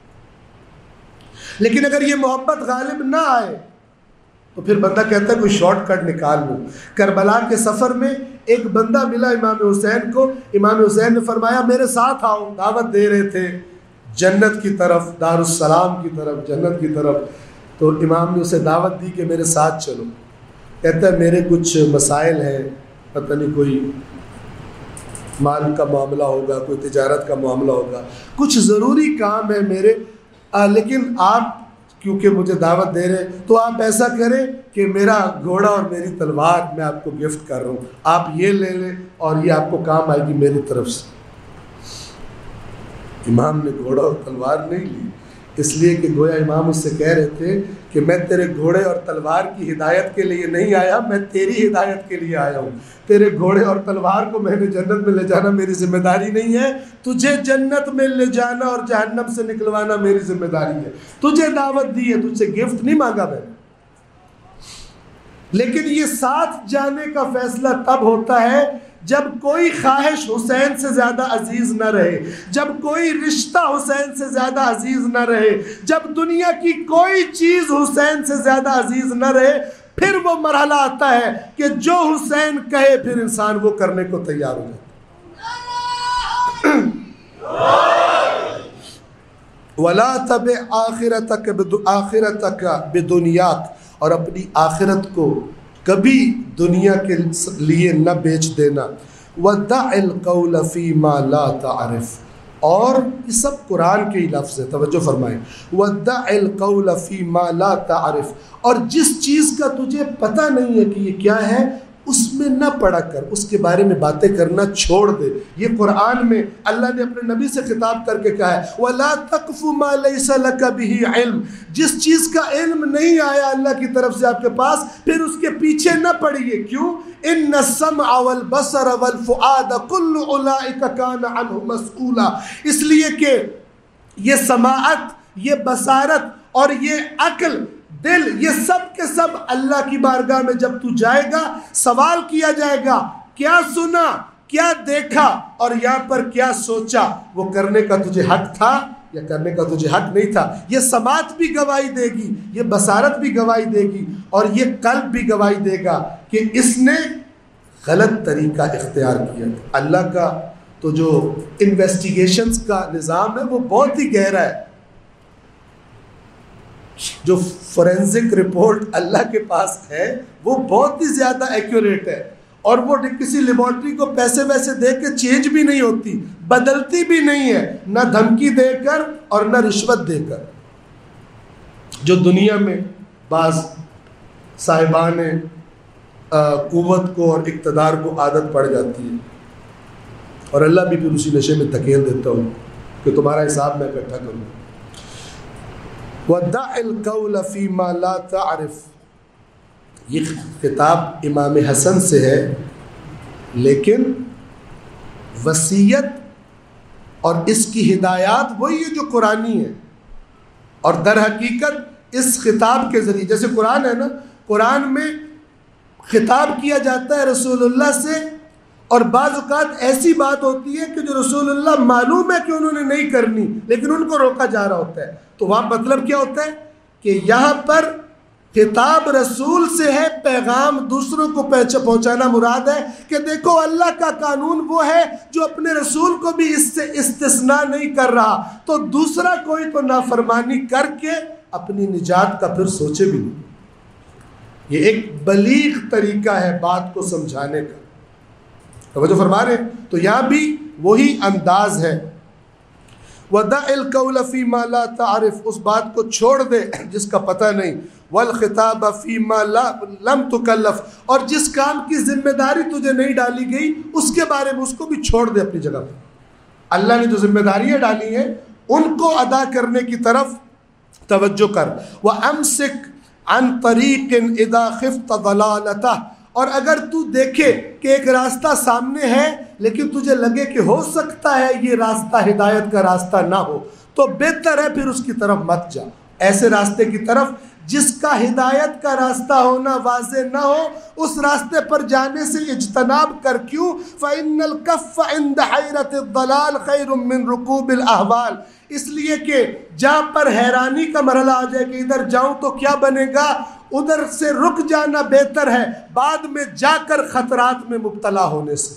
لیکن اگر یہ محبت غالب نہ آئے تو پھر بندہ کہتا ہے کوئی شارٹ کٹ نکال لوں۔ کربلا کے سفر میں ایک بندہ ملا امام حسین کو، امام حسین نے فرمایا میرے ساتھ آؤ، دعوت دے رہے تھے جنت کی طرف، دارالسلام کی طرف، جنت کی طرف۔ تو امام نے اسے دعوت دی کہ میرے ساتھ چلو۔ کہتا ہے میرے کچھ مسائل ہیں، پتہ نہیں کوئی مال کا معاملہ ہوگا، کوئی تجارت کا معاملہ ہوگا، کچھ ضروری کام ہے میرے، لیکن آپ کیونکہ مجھے دعوت دے رہے تو آپ ایسا کریں کہ میرا گھوڑا اور میری تلوار میں آپ کو گفٹ کر رہا ہوں، آپ یہ لے لیں اور یہ آپ کو کام آئے گی میری طرف سے۔ امام نے گھوڑا اور تلوار نہیں لی، اس لیے کہ گویا امام اس سے کہہ رہے تھے کہ میں تیرے گھوڑے اور تلوار کی ہدایت کے لیے نہیں آیا، میں تیری ہدایت کے لیے آیا ہوں۔ تیرے گھوڑے اور تلوار کو میں نے جنت میں لے جانا میری ذمہ داری نہیں ہے، تجھے جنت میں لے جانا اور جہنم سے نکلوانا میری ذمہ داری ہے۔ تجھے دعوت دی ہے، تجھ سے گفٹ نہیں مانگا میں نے۔ لیکن یہ ساتھ جانے کا فیصلہ تب ہوتا ہے جب کوئی خواہش حسین سے زیادہ عزیز نہ رہے، جب کوئی رشتہ حسین سے زیادہ عزیز نہ رہے، جب دنیا کی کوئی چیز حسین سے زیادہ عزیز نہ رہے، پھر وہ مرحلہ آتا ہے کہ جو حسین کہے پھر انسان وہ کرنے کو تیار ہو جاتا ہے۔ وَلَا تَبِعْ آخِرَتَكَ بِدُنْيَاكَ، اور اپنی آخرت کو کبھی دنیا کے لیے نہ بیچ دینا. وَدَعِ الْقَوْلَ فِي مَا لَا تَعْرِفُ، اور یہ سب قرآن کے ہی لفظ ہے، توجہ فرمائیں. وَدَعِ الْقَوْلَ فِي مَا لَا تَعْرِفُ، اور جس چیز کا تجھے پتہ نہیں ہے کہ یہ کیا ہے اس میں نہ پڑا کر، اس کے بارے میں باتیں کرنا چھوڑ دے. یہ قرآن میں اللہ نے اپنے نبی سے خطاب کر کے کہا ہے وَلَا تَقْفُ مَا لَيْسَ لَكَ بِهِ عِلْم، جس چیز کا علم نہیں آیا اللہ کی طرف سے آپ کے پاس پھر اس کے پیچھے نہ پڑیے. کیوں؟ ان السمع والبصر والفؤاد كل اولئک کان عنہ مسئولا، اس لیے کہ یہ سماعت، یہ بصارت اور یہ عقل، دل، یہ سب کے سب اللہ کی بارگاہ میں جب تو جائے گا سوال کیا جائے گا کیا سنا، کیا دیکھا اور یہاں پر کیا سوچا. وہ کرنے کا تجھے حق تھا یا کرنے کا تجھے حق نہیں تھا. یہ سماعت بھی گواہی دے گی، یہ بصارت بھی گواہی دے گی اور یہ قلب بھی گواہی دے گا کہ اس نے غلط طریقہ اختیار کیا. اللہ کا تو جو انویسٹیگیشنز کا نظام ہے وہ بہت ہی گہرا ہے. جو فورینزک رپورٹ اللہ کے پاس ہے وہ بہت ہی زیادہ ایکوریٹ ہے اور وہ کسی لیبارٹری کو پیسے ویسے دے کے چینج بھی نہیں ہوتی، بدلتی بھی نہیں ہے، نہ دھمکی دے کر اور نہ رشوت دے کر. جو دنیا میں بعض صاحبان قوت کو اور اقتدار کو عادت پڑ جاتی ہے اور اللہ بھی پھر اسی نشے میں دھکیل دیتا ہوں کہ تمہارا حساب میں اکٹھا کروں. وَدَعِ الْقَوْلَ فِي مَا لَا تَعْرِفُ، یہ خطاب امام حسن سے ہے، لیکن وصیت اور اس کی ہدایات وہی ہے جو قرآنی ہے. اور در حقیقت اس خطاب کے ذریعے، جیسے قرآن ہے نا، قرآن میں خطاب کیا جاتا ہے رسول اللہ سے، اور بعض اوقات ایسی بات ہوتی ہے کہ جو رسول اللہ معلوم ہے کہ انہوں نے نہیں کرنی لیکن ان کو روکا جا رہا ہوتا ہے. تو وہاں مطلب کیا ہوتا ہے کہ یہاں پر خطاب رسول سے ہے، پیغام دوسروں کو پہنچانا مراد ہے کہ دیکھو اللہ کا قانون وہ ہے جو اپنے رسول کو بھی اس سے استثناء نہیں کر رہا، تو دوسرا کوئی تو نافرمانی کر کے اپنی نجات کا پھر سوچے بھی نہیں. یہ ایک بلیغ طریقہ ہے بات کو سمجھانے کا. توجہ فرما رہے ہیں؟ تو یہاں بھی وہی انداز ہے. وَدَعِ الْقَوْلَ فِي مَا لَا تَعْرِفُ، اس بات کو چھوڑ دے جس کا پتہ نہیں. وَالْخِطَابَ فِي مَا لَمْ تُكَلَّفْ، اور جس کام کی ذمہ داری تجھے نہیں ڈالی گئی اس کے بارے میں اس کو بھی چھوڑ دے اپنی جگہ پر. اللہ نے جو ذمہ داریاں ڈالی ہیں ان کو ادا کرنے کی طرف توجہ کر. وَأَمْسِكْ عَنْ طَرِيقٍ إِذَا خِفْتَ ضَلَالَتَهُ، اور اگر تو دیکھے کہ ایک راستہ سامنے ہے لیکن تجھے لگے کہ ہو سکتا ہے یہ راستہ ہدایت کا راستہ نہ ہو، تو بہتر ہے پھر اس کی طرف مت جا. ایسے راستے کی طرف جس کا ہدایت کا راستہ ہونا واضح نہ ہو اس راستے پر جانے سے اجتناب کر. کیوں؟ فَإِنَّ الْكَفَّ عِنْدَ حَيْرَةِ الضَّلَالِ خَيْرٌ مِّن رُكُوبِ الْأَهْوَالِ، اس لیے کہ جہاں پر حیرانی کا مرحلہ آ جائے کہ ادھر جاؤں تو کیا بنے گا، ادھر سے رک جانا بہتر ہے بعد میں جا کر خطرات میں مبتلا ہونے سے.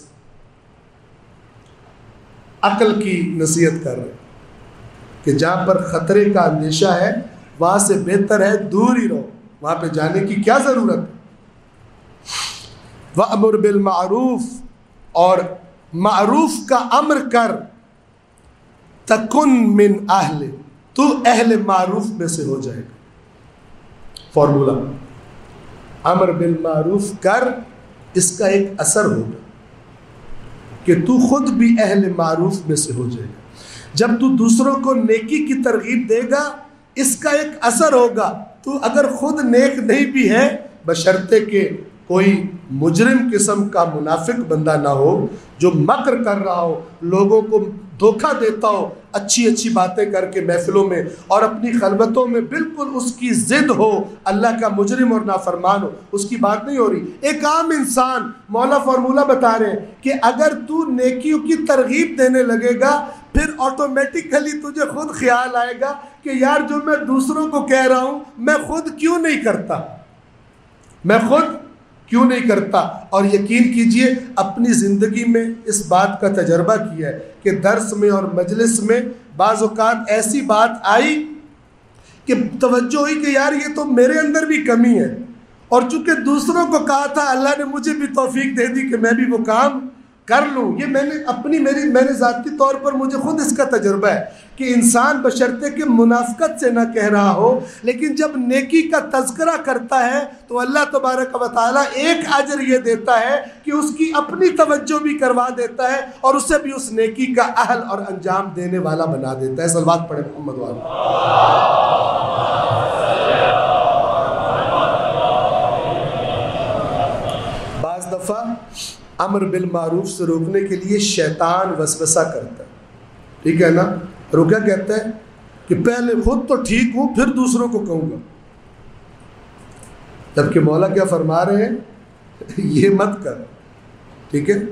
عقل کی نصیحت کر رہے کہ جہاں پر خطرے کا اندیشہ ہے وہاں سے بہتر ہے دور ہی رہو، وہاں پہ جانے کی کیا ضرورت ہے. وَأْمُرْ بِالْمَعْرُوفِ، اور معروف کا امر کر. تَكُن مِّنْ أَهْلِ، تو اہل معروف میں سے ہو جائے گا. فارمولا، امر بالمعروف کر، اس کا ایک اثر ہوگا کہ تو خود بھی اہل معروف میں سے ہو جائے گا. جب تو دوسروں کو نیکی کی ترغیب دے گا اس کا ایک اثر ہوگا. تو اگر خود نیک نہیں بھی ہے بشرطے کہ کوئی مجرم قسم کا منافق بندہ نہ ہو جو مکر کر رہا ہو، لوگوں کو دھوکہ دیتا ہو اچھی اچھی باتیں کر کے محفلوں میں، اور اپنی خلوتوں میں بالکل اس کی ضد ہو، اللہ کا مجرم اور نافرمان ہو، اس کی بات نہیں ہو رہی. ایک عام انسان، مولا فارمولہ بتا رہے ہیں کہ اگر تو نیکیوں کی ترغیب دینے لگے گا پھر آٹومیٹیکلی تجھے خود خیال آئے گا کہ یار جو میں دوسروں کو کہہ رہا ہوں میں خود کیوں نہیں کرتا، میں خود کیوں نہیں کرتا. اور یقین کیجئے اپنی زندگی میں اس بات کا تجربہ کیا ہے کہ درس میں اور مجلس میں بعض اوقات ایسی بات آئی کہ توجہ ہوئی کہ یار یہ تو میرے اندر بھی کمی ہے، اور چونکہ دوسروں کو کہا تھا، اللہ نے مجھے بھی توفیق دے دی کہ میں بھی وہ کام کر لوں۔ یہ میں نے ذاتی طور پر مجھے خود اس کا تجربہ ہے کہ انسان بشرطے کہ منافقت سے نہ کہہ رہا ہو، لیکن جب نیکی کا تذکرہ کرتا ہے تو اللہ تبارک و تعالیٰ ایک اجر یہ دیتا ہے کہ اس کی اپنی توجہ بھی کروا دیتا ہے اور اسے بھی اس نیکی کا اہل اور انجام دینے والا بنا دیتا ہے۔ صلوات پڑھیں محمد والے۔ بعض دفعہ امر بالمعروف سے روکنے کے لیے شیطان وسوسہ کرتا ہے، ٹھیک ہے نا؟ وہ کیا کہتا ہے کہ پہلے خود تو ٹھیک ہوں پھر دوسروں کو کہوں گا، جبکہ مولا کیا فرما رہے ہیں، یہ مت کر، ٹھیک ہے؟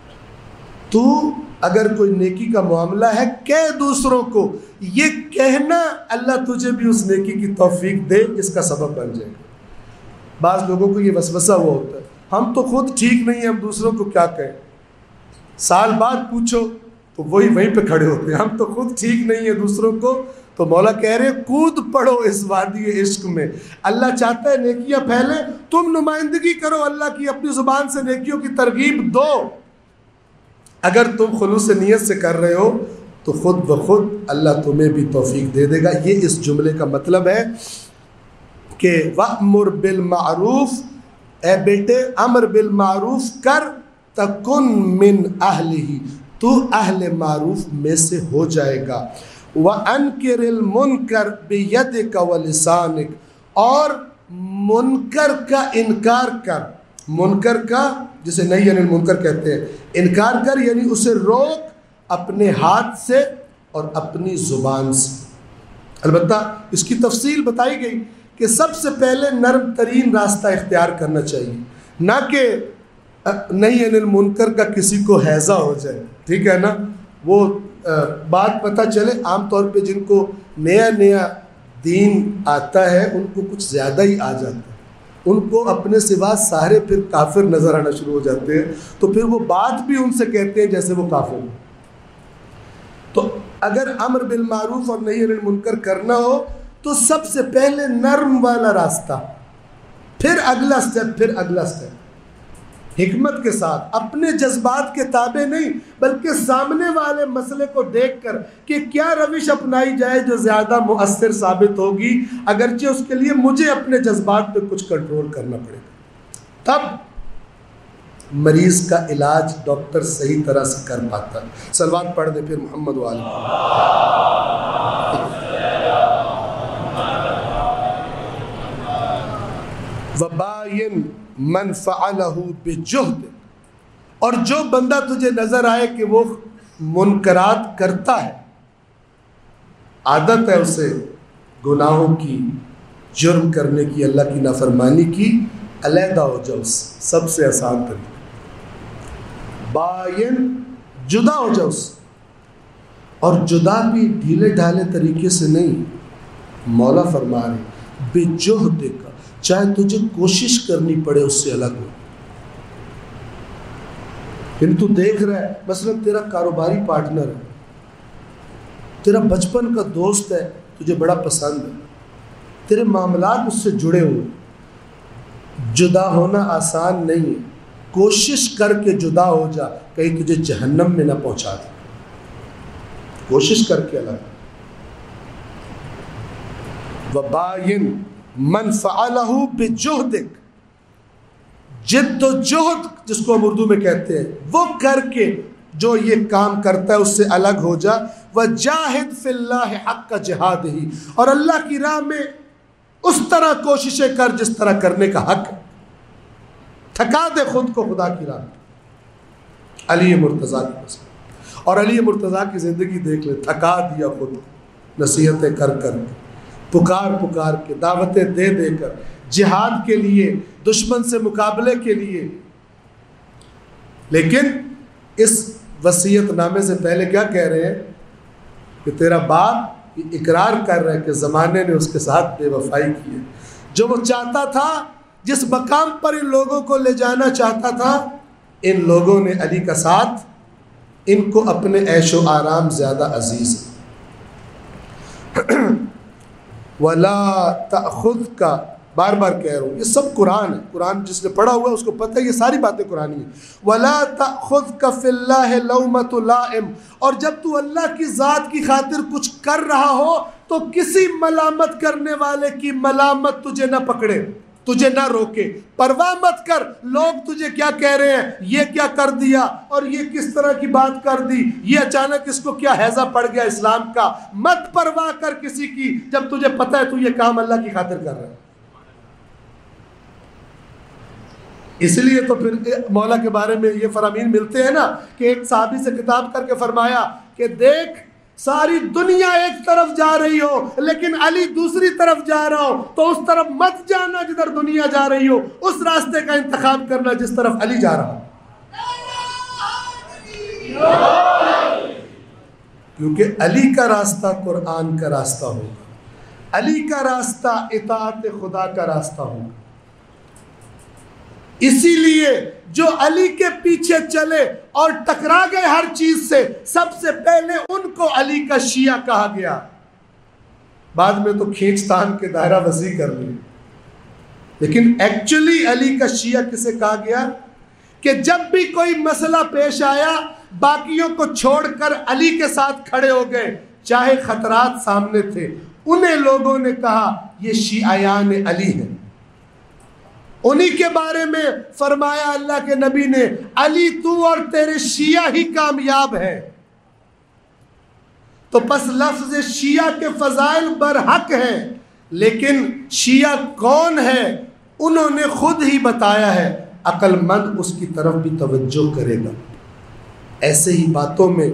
تو اگر کوئی نیکی کا معاملہ ہے کہہ دوسروں کو، یہ کہنا اللہ تجھے بھی اس نیکی کی توفیق دے جس کا سبب بن جائے گا۔ بعض لوگوں کو یہ وسوسہ ہوا ہوتا ہے، ہم تو خود ٹھیک نہیں ہیں، ہم دوسروں کو کیا کہیں؟ سال بعد پوچھو تو وہیں پہ کھڑے ہوتے ہیں، ہم تو خود ٹھیک نہیں ہیں دوسروں کو۔ تو مولا کہہ رہے کود پڑو اس وادی عشق میں، اللہ چاہتا ہے نیکیاں پھیلے، تم نمائندگی کرو اللہ کی، اپنی زبان سے نیکیوں کی ترغیب دو۔ اگر تم خلوص نیت سے کر رہے ہو تو خود بخود اللہ تمہیں بھی توفیق دے دے گا۔ یہ اس جملے کا مطلب ہے کہ وَأْمُرْ بِالْمَعْرُوف، اے بیٹے امر بالمعروف کر، تکن من اہلہ، تو اہل معروف میں سے ہو جائے گا، وَأَنْكِرِ الْمُنْكَرْ بِيَدِكَ وَلِسَانِكَ، اور منکر کا انکار کر، منکر کا جسے نہیں یعنی المنکر کہتے ہیں، انکار کر یعنی اسے روک اپنے ہاتھ سے اور اپنی زبان سے۔ البتہ اس کی تفصیل بتائی گئی کہ سب سے پہلے نرم ترین راستہ اختیار کرنا چاہیے، نہ کہ نہیں یعنی المنکر کا کسی کو ہیضہ ہو جائے، ٹھیک ہے نا؟ وہ بات پتہ چلے، عام طور پہ جن کو نیا دین آتا ہے ان کو کچھ زیادہ ہی آ جاتا ہے، ان کو اپنے سوا سارے پھر کافر نظر آنا شروع ہو جاتے ہیں، تو پھر وہ بات بھی ان سے کہتے ہیں جیسے وہ کافر ہو۔ تو اگر امر بالمعروف اور نہی عن المنکر کرنا ہو تو سب سے پہلے نرم والا راستہ، پھر اگلا سٹیپ، حکمت کے ساتھ، اپنے جذبات کے تابع نہیں بلکہ سامنے والے مسئلے کو دیکھ کر کہ کیا روش اپنائی جائے جو زیادہ مؤثر ثابت ہوگی، اگرچہ اس کے لیے مجھے اپنے جذبات پہ کچھ کنٹرول کرنا پڑے گا، تب مریض کا علاج ڈاکٹر صحیح طرح سے کر پاتا۔ صلوات پڑھ دے پھر محمد والے۔ وَبَايِنْ مَنْ فَعَلَهُ بِجُهْدٍ، اور جو بندہ تجھے نظر آئے کہ وہ منکرات کرتا ہے، عادت ہے اسے گناہوں کی، جرم کرنے کی، اللہ کی نافرمانی کی، علیحدہ ہو جاؤ، سب سے آسان طریقہ باین، جدا ہو جاؤ، اور جدا بھی ڈھیلے ڈھالے طریقے سے نہیں، مولا فرما رہے بِجُهْدِكَ، چاہے تجھے کوشش کرنی پڑے اس سے الگ ہو۔ یعنی تو دیکھ رہا ہے مثلا تیرا کاروباری پارٹنر ہے، تیرا بچپن کا دوست ہے، تجھے بڑا پسند ہے، تیرے معاملات اس سے جڑے ہوئے، جدا ہونا آسان نہیں ہے، کوشش کر کے جدا ہو جا، کہیں تجھے جہنم میں نہ پہنچا دے، کوشش کر کے الگ۔ وَبَايِنْ من فعلہ بجہدک، جد و جہد جس کو ہم اردو میں کہتے ہیں، وہ کر کے جو یہ کام کرتا ہے اس سے الگ ہو جا۔ وجاہد فی اللہ حق جہادہ، اور اللہ کی راہ میں اس طرح کوششیں کر جس طرح کرنے کا حق، تھکا دے خود کو خدا کی راہ میں۔ علی مرتضیٰ کی مثال، اور علی مرتضیٰ کی زندگی دیکھ لے، تھکا دیا خود کو، نصیحتیں کر کر کے، پکار کے، دعوتیں دے دے کر، جہاد کے لیے، دشمن سے مقابلے کے لیے۔ لیکن اس وصیت نامے سے پہلے کیا کہہ رہے ہیں کہ تیرا باپ اقرار کر رہا ہے کہ زمانے نے اس کے ساتھ بے وفائی کی ہے، جو وہ چاہتا تھا، جس مقام پر ان لوگوں کو لے جانا چاہتا تھا، ان لوگوں نے علی کا ساتھ، ان کو اپنے عیش و آرام زیادہ عزیز ہے۔ وَلَا تَأْخُذْكَ بار بار کہہ رہا ہوں، یہ سب قرآن ہے، قرآن جس نے پڑھا ہوا ہے اس کو پتہ ہے یہ ساری باتیں قرآنی ہیں۔ وَلَا تَأْخُذْكَ فِي اللَّهِ لَوْمَةُ لَائِمٍ، اور جب تو اللہ کی ذات کی خاطر کچھ کر رہا ہو تو کسی ملامت کرنے والے کی ملامت تجھے نہ پکڑے، تجھے نہ روکے، پرواہ مت کر لوگ تجھے کیا کہہ رہے ہیں، یہ کیا کر دیا اور یہ کس طرح کی بات کر دی، یہ اچانک اس کو کیا ہیضہ پڑ گیا اسلام کا، مت پرواہ کر کسی کی جب تجھے پتہ ہے تو یہ کام اللہ کی خاطر کر رہا ہے۔ اس لیے تو پھر مولا کے بارے میں یہ فرامین ملتے ہیں نا کہ ایک صحابی سے خطاب کر کے فرمایا کہ دیکھ ساری دنیا ایک طرف جا رہی ہو لیکن علی دوسری طرف جا رہا ہو تو اس طرف مت جانا جدھر دنیا جا رہی ہو، اس راستے کا انتخاب کرنا جس طرف علی جا رہا ہو، کیونکہ علی کا راستہ قرآن کا راستہ ہوگا، علی کا راستہ اطاعت خدا کا راستہ ہوگا۔ اسی لیے جو علی کے پیچھے چلے اور ٹکرا گئے ہر چیز سے، سب سے پہلے ان کو علی کا شیعہ کہا گیا، بعد میں تو کھینچ تان کے دائرہ وسیع کر لی، لیکن ایکچولی علی کا شیعہ کسے کہا گیا کہ جب بھی کوئی مسئلہ پیش آیا باقیوں کو چھوڑ کر علی کے ساتھ کھڑے ہو گئے، چاہے خطرات سامنے تھے، انہیں لوگوں نے کہا یہ شیعیان علی ہیں۔ انہی کے بارے میں فرمایا اللہ کے نبی نے، علی تو اور تیرے شیعہ ہی کامیاب ہے۔ تو پس لفظ شیعہ کے فضائل برحق ہیں، لیکن شیعہ کون ہے انہوں نے خود ہی بتایا ہے، عقل مند اس کی طرف بھی توجہ کرے گا۔ ایسے ہی باتوں میں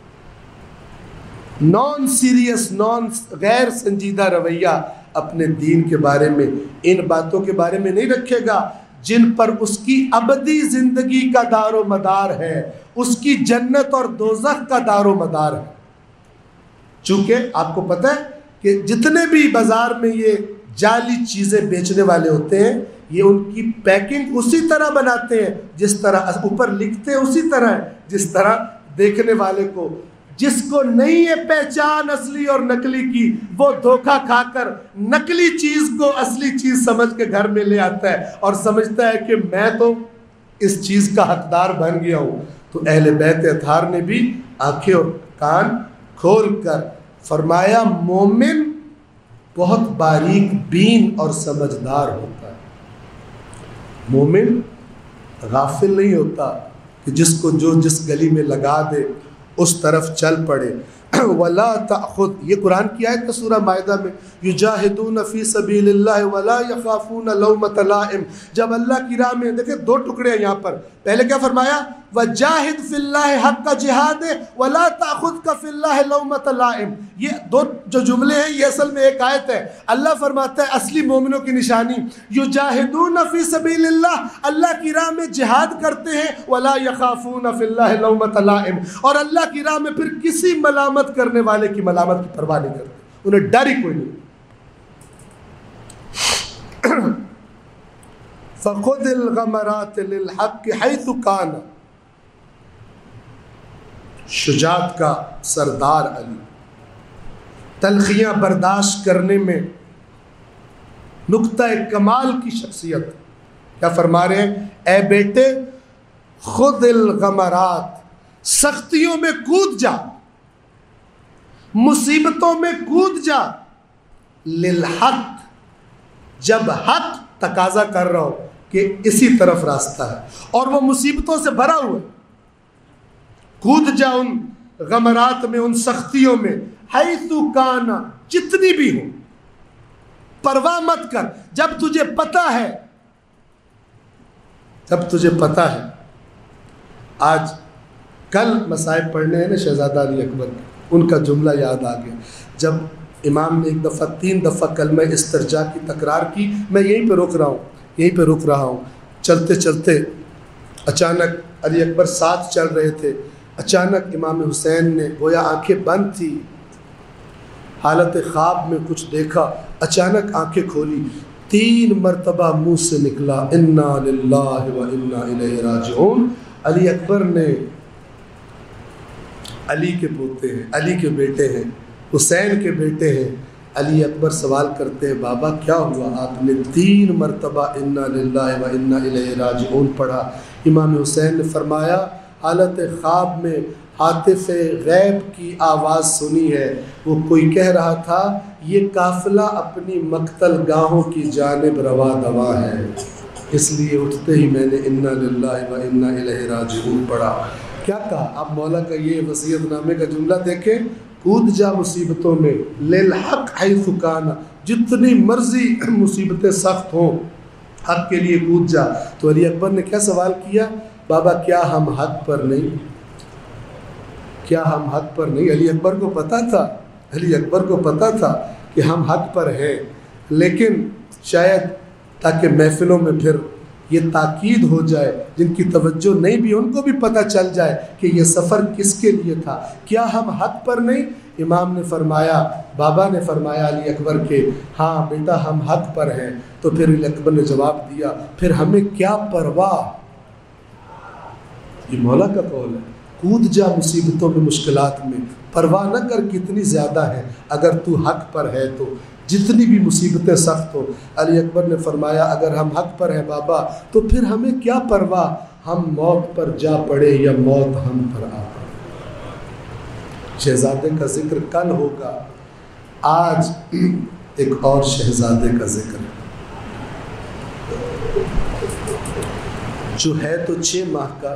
نان سیریس، غیر سنجیدہ رویہ اپنے دین کے بارے میں، ان باتوں کے بارے میں نہیں رکھے گا جن پر اس کی ابدی زندگی کا دار و مدار ہے، اس کی جنت اور دوزخ کا دار و مدار ہے۔ چونکہ آپ کو پتہ ہے کہ جتنے بھی بازار میں یہ جعلی چیزیں بیچنے والے ہوتے ہیں، یہ ان کی پیکنگ اسی طرح بناتے ہیں جس طرح اوپر لکھتے ہیں، اسی طرح ہے جس طرح دیکھنے والے کو، جس کو نہیں ہے پہچان اصلی اور نقلی کی، وہ دھوکہ کھا کر نقلی چیز کو اصلی چیز سمجھ کے گھر میں لے آتا ہے اور سمجھتا ہے کہ میں تو اس چیز کا حقدار بن گیا ہوں۔ تو اہل بیت اطہار نے بھی آنکھیں اور کان کھول کر فرمایا مومن بہت باریک بین اور سمجھدار ہوتا ہے، مومن غافل نہیں ہوتا کہ جس کو جو جس گلی میں لگا دے اس طرف چل پڑے۔ ولا تأخذ، یہ قرآن کی آیت ہے سورہ مائدہ میں، یجاہدون فی سبیل اللہ ولا یخافون لومۃ لائم۔ جب اللہ کی راہ میں، دیکھیں دو ٹکڑے ہیں یہاں پر، پہلے کیا فرمایا، وجاہد فی اللہ حق جہاد ولا تأخذک فی اللہ لومۃ لائم۔ یہ دو جو جملے ہیں یہ اصل میں ایک آیت ہے۔ اللہ فرماتا ہے اصلی مومنوں کی نشانی یجاہدون فی سبیل اللہ، اللہ کی راہ میں جہاد کرتے ہیں، ولا یخافون فی اللہ لومۃ لائم، اور اللہ کی راہ میں پھر کسی ملامت کرنے والے کی ملامت کی پرواہ نہیں کرتے، انہیں ڈر ہی کوئی نہیں۔ فَخُذِ الْغَمَرَاتِ لِلْحَقِّ حَيْثُ كَانَ، شجاعت کا سردار علی، تلخیاں برداشت کرنے میں نقطہ کمال کی شخصیت۔ کیا فرما رہے ہیں، اے بیٹے خُذِ الْغَمَرَاتِ، سختیوں میں کود جا، مصیبتوں میں کود جا، للحق، جب حق تقاضا کر رہا ہو کہ اسی طرف راستہ ہے اور وہ مصیبتوں سے بھرا ہوا ہے، کود جا ان غمرات میں، ان سختیوں میں، حیث کانا، جتنی بھی ہو، پرواہ مت کر۔ جب تجھے پتہ ہے، جب تجھے پتہ ہے، آج کل مسائب پڑھنے ہیں نا شہزادہ علی اکبر کے، ان کا جملہ یاد آ گیا، جب امام نے ایک دفعہ 3 دفعہ کلمہ استرجاع کی تکرار کی، میں یہیں پہ رک رہا ہوں، چلتے چلتے اچانک علی اکبر ساتھ چل رہے تھے، اچانک امام حسین نے گویا آنکھیں بند تھی، حالت خواب میں کچھ دیکھا، اچانک آنکھیں کھولی، 3 مرتبہ منہ سے نکلا انا للہ و انا الیہ راجعون۔ علی اکبر نے، علی کے پوتے ہیں، علی کے بیٹے ہیں، حسین کے بیٹے ہیں، علی اکبر سوال کرتے ہیں بابا کیا ہوا؟ آپ نے 3 مرتبہ انا للہ و انا الیہ راجعون پڑھا۔ امام حسین نے فرمایا حالت خواب میں عاطف غیب کی آواز سنی ہے، وہ کوئی کہہ رہا تھا یہ قافلہ اپنی مقتل گاہوں کی جانب روا دوا ہے، اس لیے اٹھتے ہی میں نے انا للہ و انا الیہ راجعون پڑھا۔ کیا کہا؟ آپ مولا کا یہ وصیت نامے کا جملہ دیکھیں، کود جا مصیبتوں میں للحق حیث کان، جتنی مرضی مصیبتیں سخت ہوں حق کے لیے کود جا۔ تو علی اکبر نے کیا سوال کیا؟ بابا کیا ہم حق پر نہیں؟ کیا ہم حق پر نہیں؟ علی اکبر کو پتا تھا، علی اکبر کو پتا تھا کہ ہم حق پر ہیں، لیکن شاید تاکہ محفلوں میں پھر یہ تاکید ہو جائے، جن کی توجہ نہیں بھی ان کو بھی پتہ چل جائے کہ یہ سفر کس کے لیے تھا۔ کیا ہم حق پر نہیں؟ امام نے فرمایا، بابا نے فرمایا علی اکبر کے ہاں بیٹا ہم حق پر ہیں۔ تو پھر علی اکبر نے جواب دیا پھر ہمیں کیا پرواہ، یہ مولا کا قول ہے، کود جا مصیبتوں میں مشکلات میں، پرواہ نہ کر کتنی زیادہ ہے، اگر تو حق پر ہے تو جتنی بھی مصیبتیں سخت ہو۔ علی اکبر نے فرمایا اگر ہم حق پر ہیں بابا تو پھر ہمیں کیا پرواہ، ہم موت پر جا پڑے یا موت ہم پر آ پڑے۔ شہزادے کا ذکر کل ہوگا، آج ایک اور شہزادے کا ذکر ہے جو ہے تو 6 ماہ کا،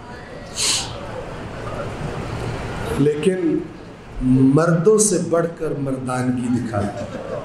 لیکن مردوں سے بڑھ کر مردانگی دکھاتا ہے۔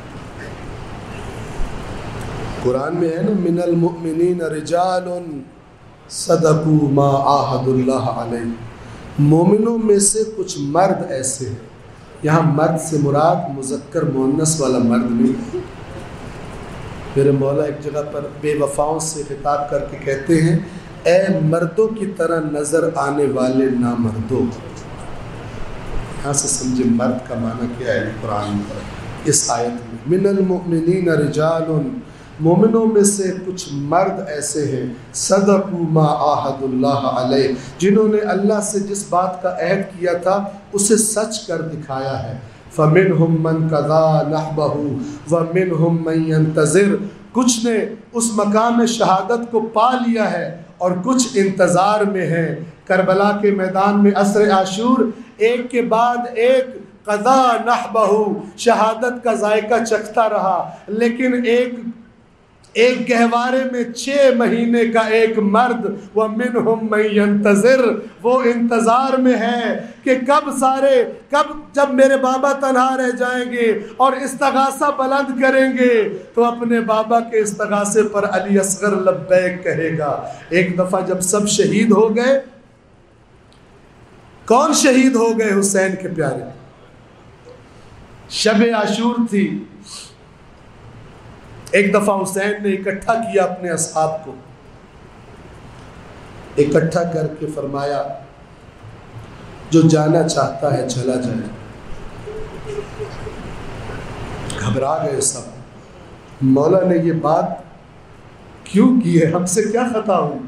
قرآن میں ہے نا من المؤمنین رجال صدقوا ما عاہدوا اللہ علیہ، مومنوں میں سے کچھ مرد ایسے ہیں، یہاں مرد سے مراد مذکر مؤنث والا مرد نہیں۔ میرے مولا ایک جگہ پر بے وفاؤں سے خطاب کر کے کہتے ہیں اے مردوں کی طرح نظر آنے والے نامردوں۔ یہاں سے سمجھے مرد کا معنی کیا ہے قرآن پر اس آیت میں، من المؤمنین رجال، مومنوں میں سے کچھ مرد ایسے ہیں صدقوا ما عاہد اللہ علیہ، جنہوں نے اللہ سے جس بات کا عہد کیا تھا اسے سچ کر دکھایا ہے۔ فَمِنْهُمْ مَنْ قَضَىٰ نَحْبَهُ وَمِنْهُمْ مَنْ يَنْتَظِرُ، کچھ نے اس مقام شہادت کو پا لیا ہے اور کچھ انتظار میں ہیں۔ کربلا کے میدان میں عصر عاشور ایک کے بعد ایک قضا نحبہ، شہادت کا ذائقہ چکھتا رہا، لیکن ایک گہوارے میں 6 مہینے کا ایک مرد وَمِنْهُمْ مَنْ يَنْتَظِرُ، وہ انتظار میں ہے کہ کب جب میرے بابا تنہا رہ جائیں گے اور استغاثہ بلند کریں گے تو اپنے بابا کے استغاثے پر علی اصغر لبیک کہے گا۔ ایک دفعہ جب سب شہید ہو گئے، کون شہید ہو گئے؟ حسین کے پیارے۔ شب عاشور تھی، ایک دفعہ حسین نے اکٹھا کیا اپنے اصحاب کو، اکٹھا کر کے فرمایا جو جانا چاہتا ہے چلا جائے۔ گھبرا گئے سب، مولا نے یہ بات کیوں کی ہے، ہم سے کیا خطا ہوئی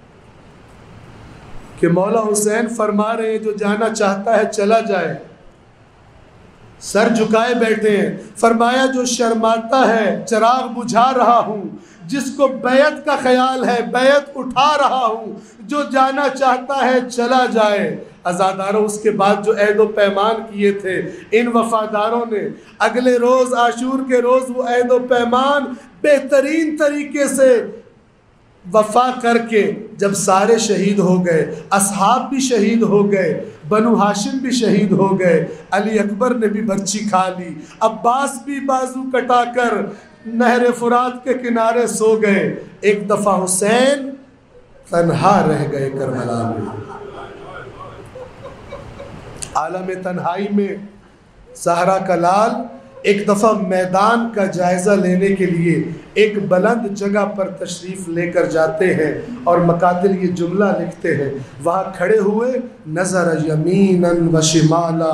کہ مولا حسین فرما رہے ہیں جو جانا چاہتا ہے چلا جائے، سر جھکائے بیٹھے ہیں۔ فرمایا جو شرماتا ہے چراغ بجھا رہا ہوں، جس کو بیعت کا خیال ہے بیعت اٹھا رہا ہوں، جو جانا چاہتا ہے چلا جائے۔ عزاداروں اس کے بعد جو عہد و پیمان کیے تھے ان وفاداروں نے اگلے روز عاشور کے روز وہ عہد و پیمان بہترین طریقے سے وفا کر کے جب سارے شہید ہو گئے، اصحاب بھی شہید ہو گئے، بنو ہاشم بھی شہید ہو گئے، علی اکبر نے بھی برچی کھا لی، عباس بھی بازو کٹا کر نہر فرات کے کنارے سو گئے، ایک دفعہ حسین تنہا رہ گئے کربلا میں۔ عالم تنہائی میں زہرا کا لال ایک دفعہ میدان کا جائزہ لینے کے لیے ایک بلند جگہ پر تشریف لے کر جاتے ہیں اور مقاتل یہ جملہ لکھتے ہیں، وہاں کھڑے ہوئے نظر یمیناً و شمالا،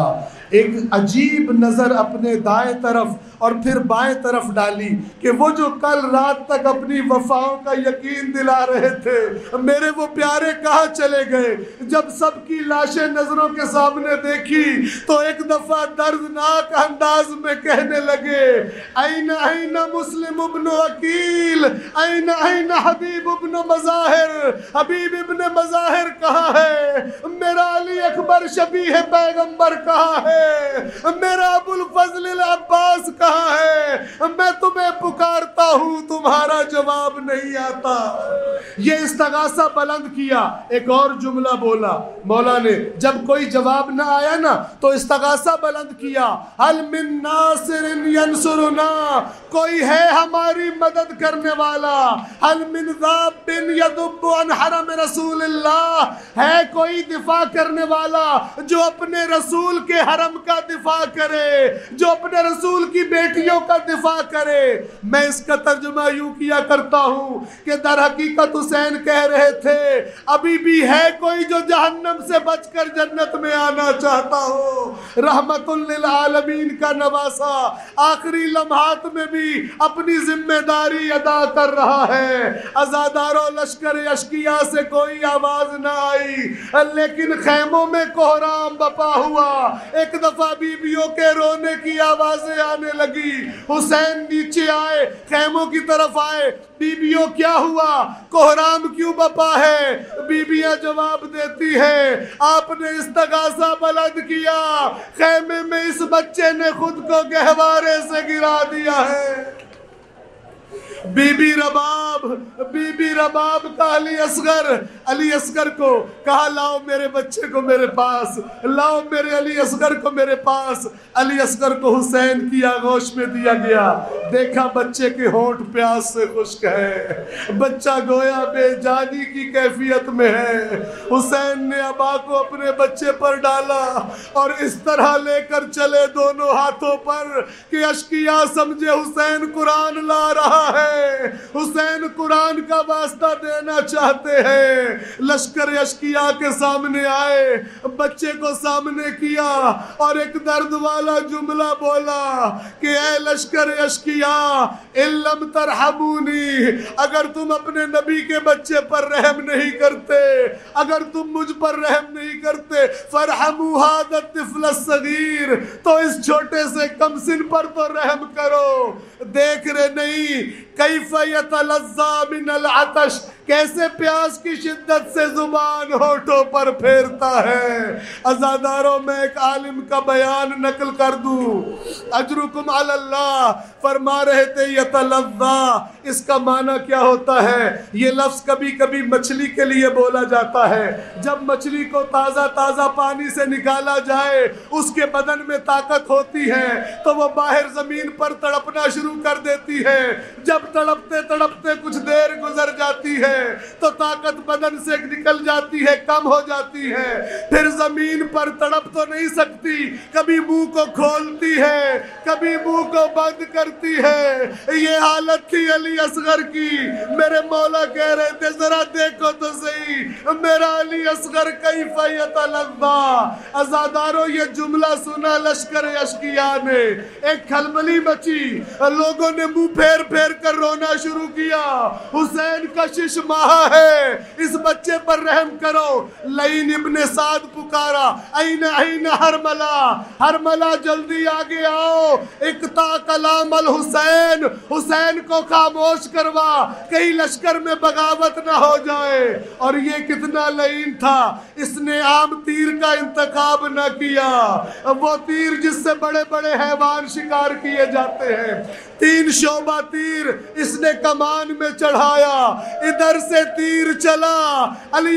ایک عجیب نظر اپنے دائیں طرف اور پھر بائیں طرف ڈالی کہ وہ جو کل رات تک اپنی وفاؤں کا یقین دلا رہے تھے میرے وہ پیارے کہاں چلے گئے. جب سب کی لاشیں نظروں کے سامنے دیکھی تو ایک دفعہ دردناک انداز میں کہنے لگے این این مسلم ابن عقیل این این حبیب ابن مظاہر. حبیب ابن مظاہر کہاں ہے؟ میرا علی اکبر شبیہ پیغمبر کہاں ہے؟ میرا ابو الفضل العباس کہاں ہے؟ میں تمہیں پکارتا ہوں تمہارا جواب نہیں آتا. یہ استغاثہ بلند کیا. ایک اور جملہ بولا مولا نے جب کوئی جواب نہ آیا نا تو استغاثہ بلند کیا هل من ناصر ینصرنا. کوئی ہے ہماری مدد کرنے والا؟ هل من ذاب یذب عن حرم رسول اللہ. ہے کوئی دفاع کرنے والا جو اپنے رسول کے حرم کا دفاع کرے، جو اپنے رسول کی بیٹیوں کا دفاع کرے؟ میں اس کا ترجمہ یوں کیا کرتا ہوں کہ در حقیقت حسین کہہ رہے تھے ابھی بھی ہے کوئی جو جہنم سے بچ کر جنت میں آنا چاہتا ہو. رحمت للعالمین کا نواسا آخری لمحات میں بھی اپنی ذمہ داری ادا کر رہا ہے. عزاداروں لشکر اشقیاء سے کوئی آواز نہ آئی لیکن خیموں میں کوہرام بپا ہوا. ایک دفعہ بیویوں کے رونے کی آوازیں آنے لگی. حسین نیچے آئے، خیموں کی طرف آئے. بیویوں کیا ہوا؟ کوہرام کیوں بپا ہے؟ بیویاں جواب دیتی ہیں آپ نے استغاثہ بلند کیا، خیمے میں اس بچے نے خود کو گہوارے سے گرا دیا ہے. بی بی رباب کا علی اصغر کو کہا لاؤ میرے بچے کو میرے پاس، لاؤ میرے علی اصغر کو میرے پاس. علی اصغر کو حسین کی آغوش میں دیا گیا. دیکھا بچے کے ہونٹ پیاس سے خشک ہے، بچہ گویا بے جانی کی کیفیت میں ہے. حسین نے ابا کو اپنے بچے پر ڈالا اور اس طرح لے کر چلے دونوں ہاتھوں پر کہ اشقیاء سمجھے حسین قرآن لا رہا ہے، حسین قرآن کا واسطہ دینا چاہتے ہیں. لشکر اشقیاء کے سامنے آئے، بچے کو سامنے کیا اور ایک درد والا جملہ بولا کہ اے لشکر اشقیاء ان لم ترحمونی، اگر تم اپنے نبی کے بچے پر رحم نہیں کرتے، اگر تم مجھ پر رحم نہیں کرتے، فرحموا ھذا الطفل الصغیر، تو اس چھوٹے سے کم سن پر تو رحم کرو. دیکھ رہے نہیں کیف یتلذا من العطش، کیسے پیاس کی شدت سے زبان ہونٹوں پر پھیرتا ہے. عزاداروں میں ایک عالم کا بیان نقل کر دوں، اجرکم علی اللہ. فرما رہے تھے یتلذا، اس کا معنی کیا ہوتا ہے؟ یہ لفظ کبھی کبھی مچھلی کے لیے بولا جاتا ہے. جب مچھلی کو تازہ پانی سے نکالا جائے اس کے بدن میں طاقت ہوتی ہے تو وہ باہر زمین پر تڑپنا شروع کر دیتی ہے. جب تڑپتے کچھ دیر گزر جاتی ہے تو طاقت بدن سے نکل جاتی ہے، کم ہو جاتی ہے. پھر زمین پر تڑپ تو نہیں سکتی، کبھی منہ کو کھولتی ہے کبھی منہ کو بند کرتی ہے. یہ حالت تھی علی اصغر کی. میرے مولا کہہ رہے تھے ذرا دیکھو تو صحیح میرا علی اصغر کیف یتلذا. عزاداروں یہ جملہ سنا لشکر اشقیاء نے، ایک کھلبلی مچی، لوگوں نے منہ پھیر کر رونا شروع کیا. حسین کشش ماہا ہے، اس بچے پر رحم کرو. لئین ابن سعد پکارا این این ہرملا جلدی آگے آؤ، اقطع کلام الحسین، حسین کو خاموش کروا کہیں لشکر میں بغاوت نہ ہو جائے. اور یہ کتنا لئین تھا، اس نے عام تیر کا انتخاب نہ کیا، وہ تیر جس سے بڑے بڑے حیوان شکار کیے جاتے ہیں. 3 شعبہ تیر اس نے کمان میں چڑھایا، ادھر سے تیر چلا. علی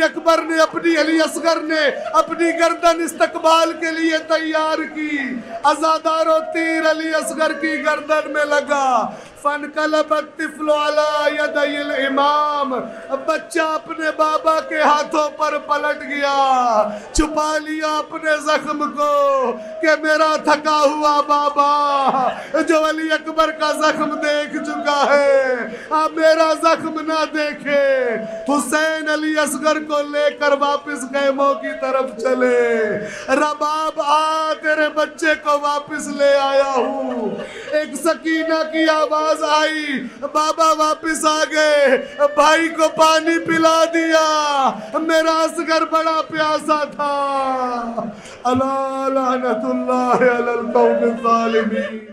اصغر نے اپنی گردن استقبال کے لیے تیار کی. عزاداروں تیر علی اصغر کی گردن میں لگا. فانقلب الطفل على يدي الامام، بچہ اپنے بابا کے ہاتھوں پر پلٹ گیا، چھپا لیا اپنے زخم کو کہ میرا تھکا ہوا بابا جو علی اکبر کا زخم دیکھ چکا ہے اب میرا زخم نہ دیکھے۔ حسین علی اصغر کو لے کر واپس خیموں کی طرف چلے، رباب آ تیرے بچے کو واپس لے آیا ہوں۔ ایک سکینہ کی آواز آئی، بابا واپس آ گئے، بھائی کو پانی پلا دیا، میرا اصغر بڑا پیاسا تھا۔ الا لعنت اللہ علی القوم الظالمین۔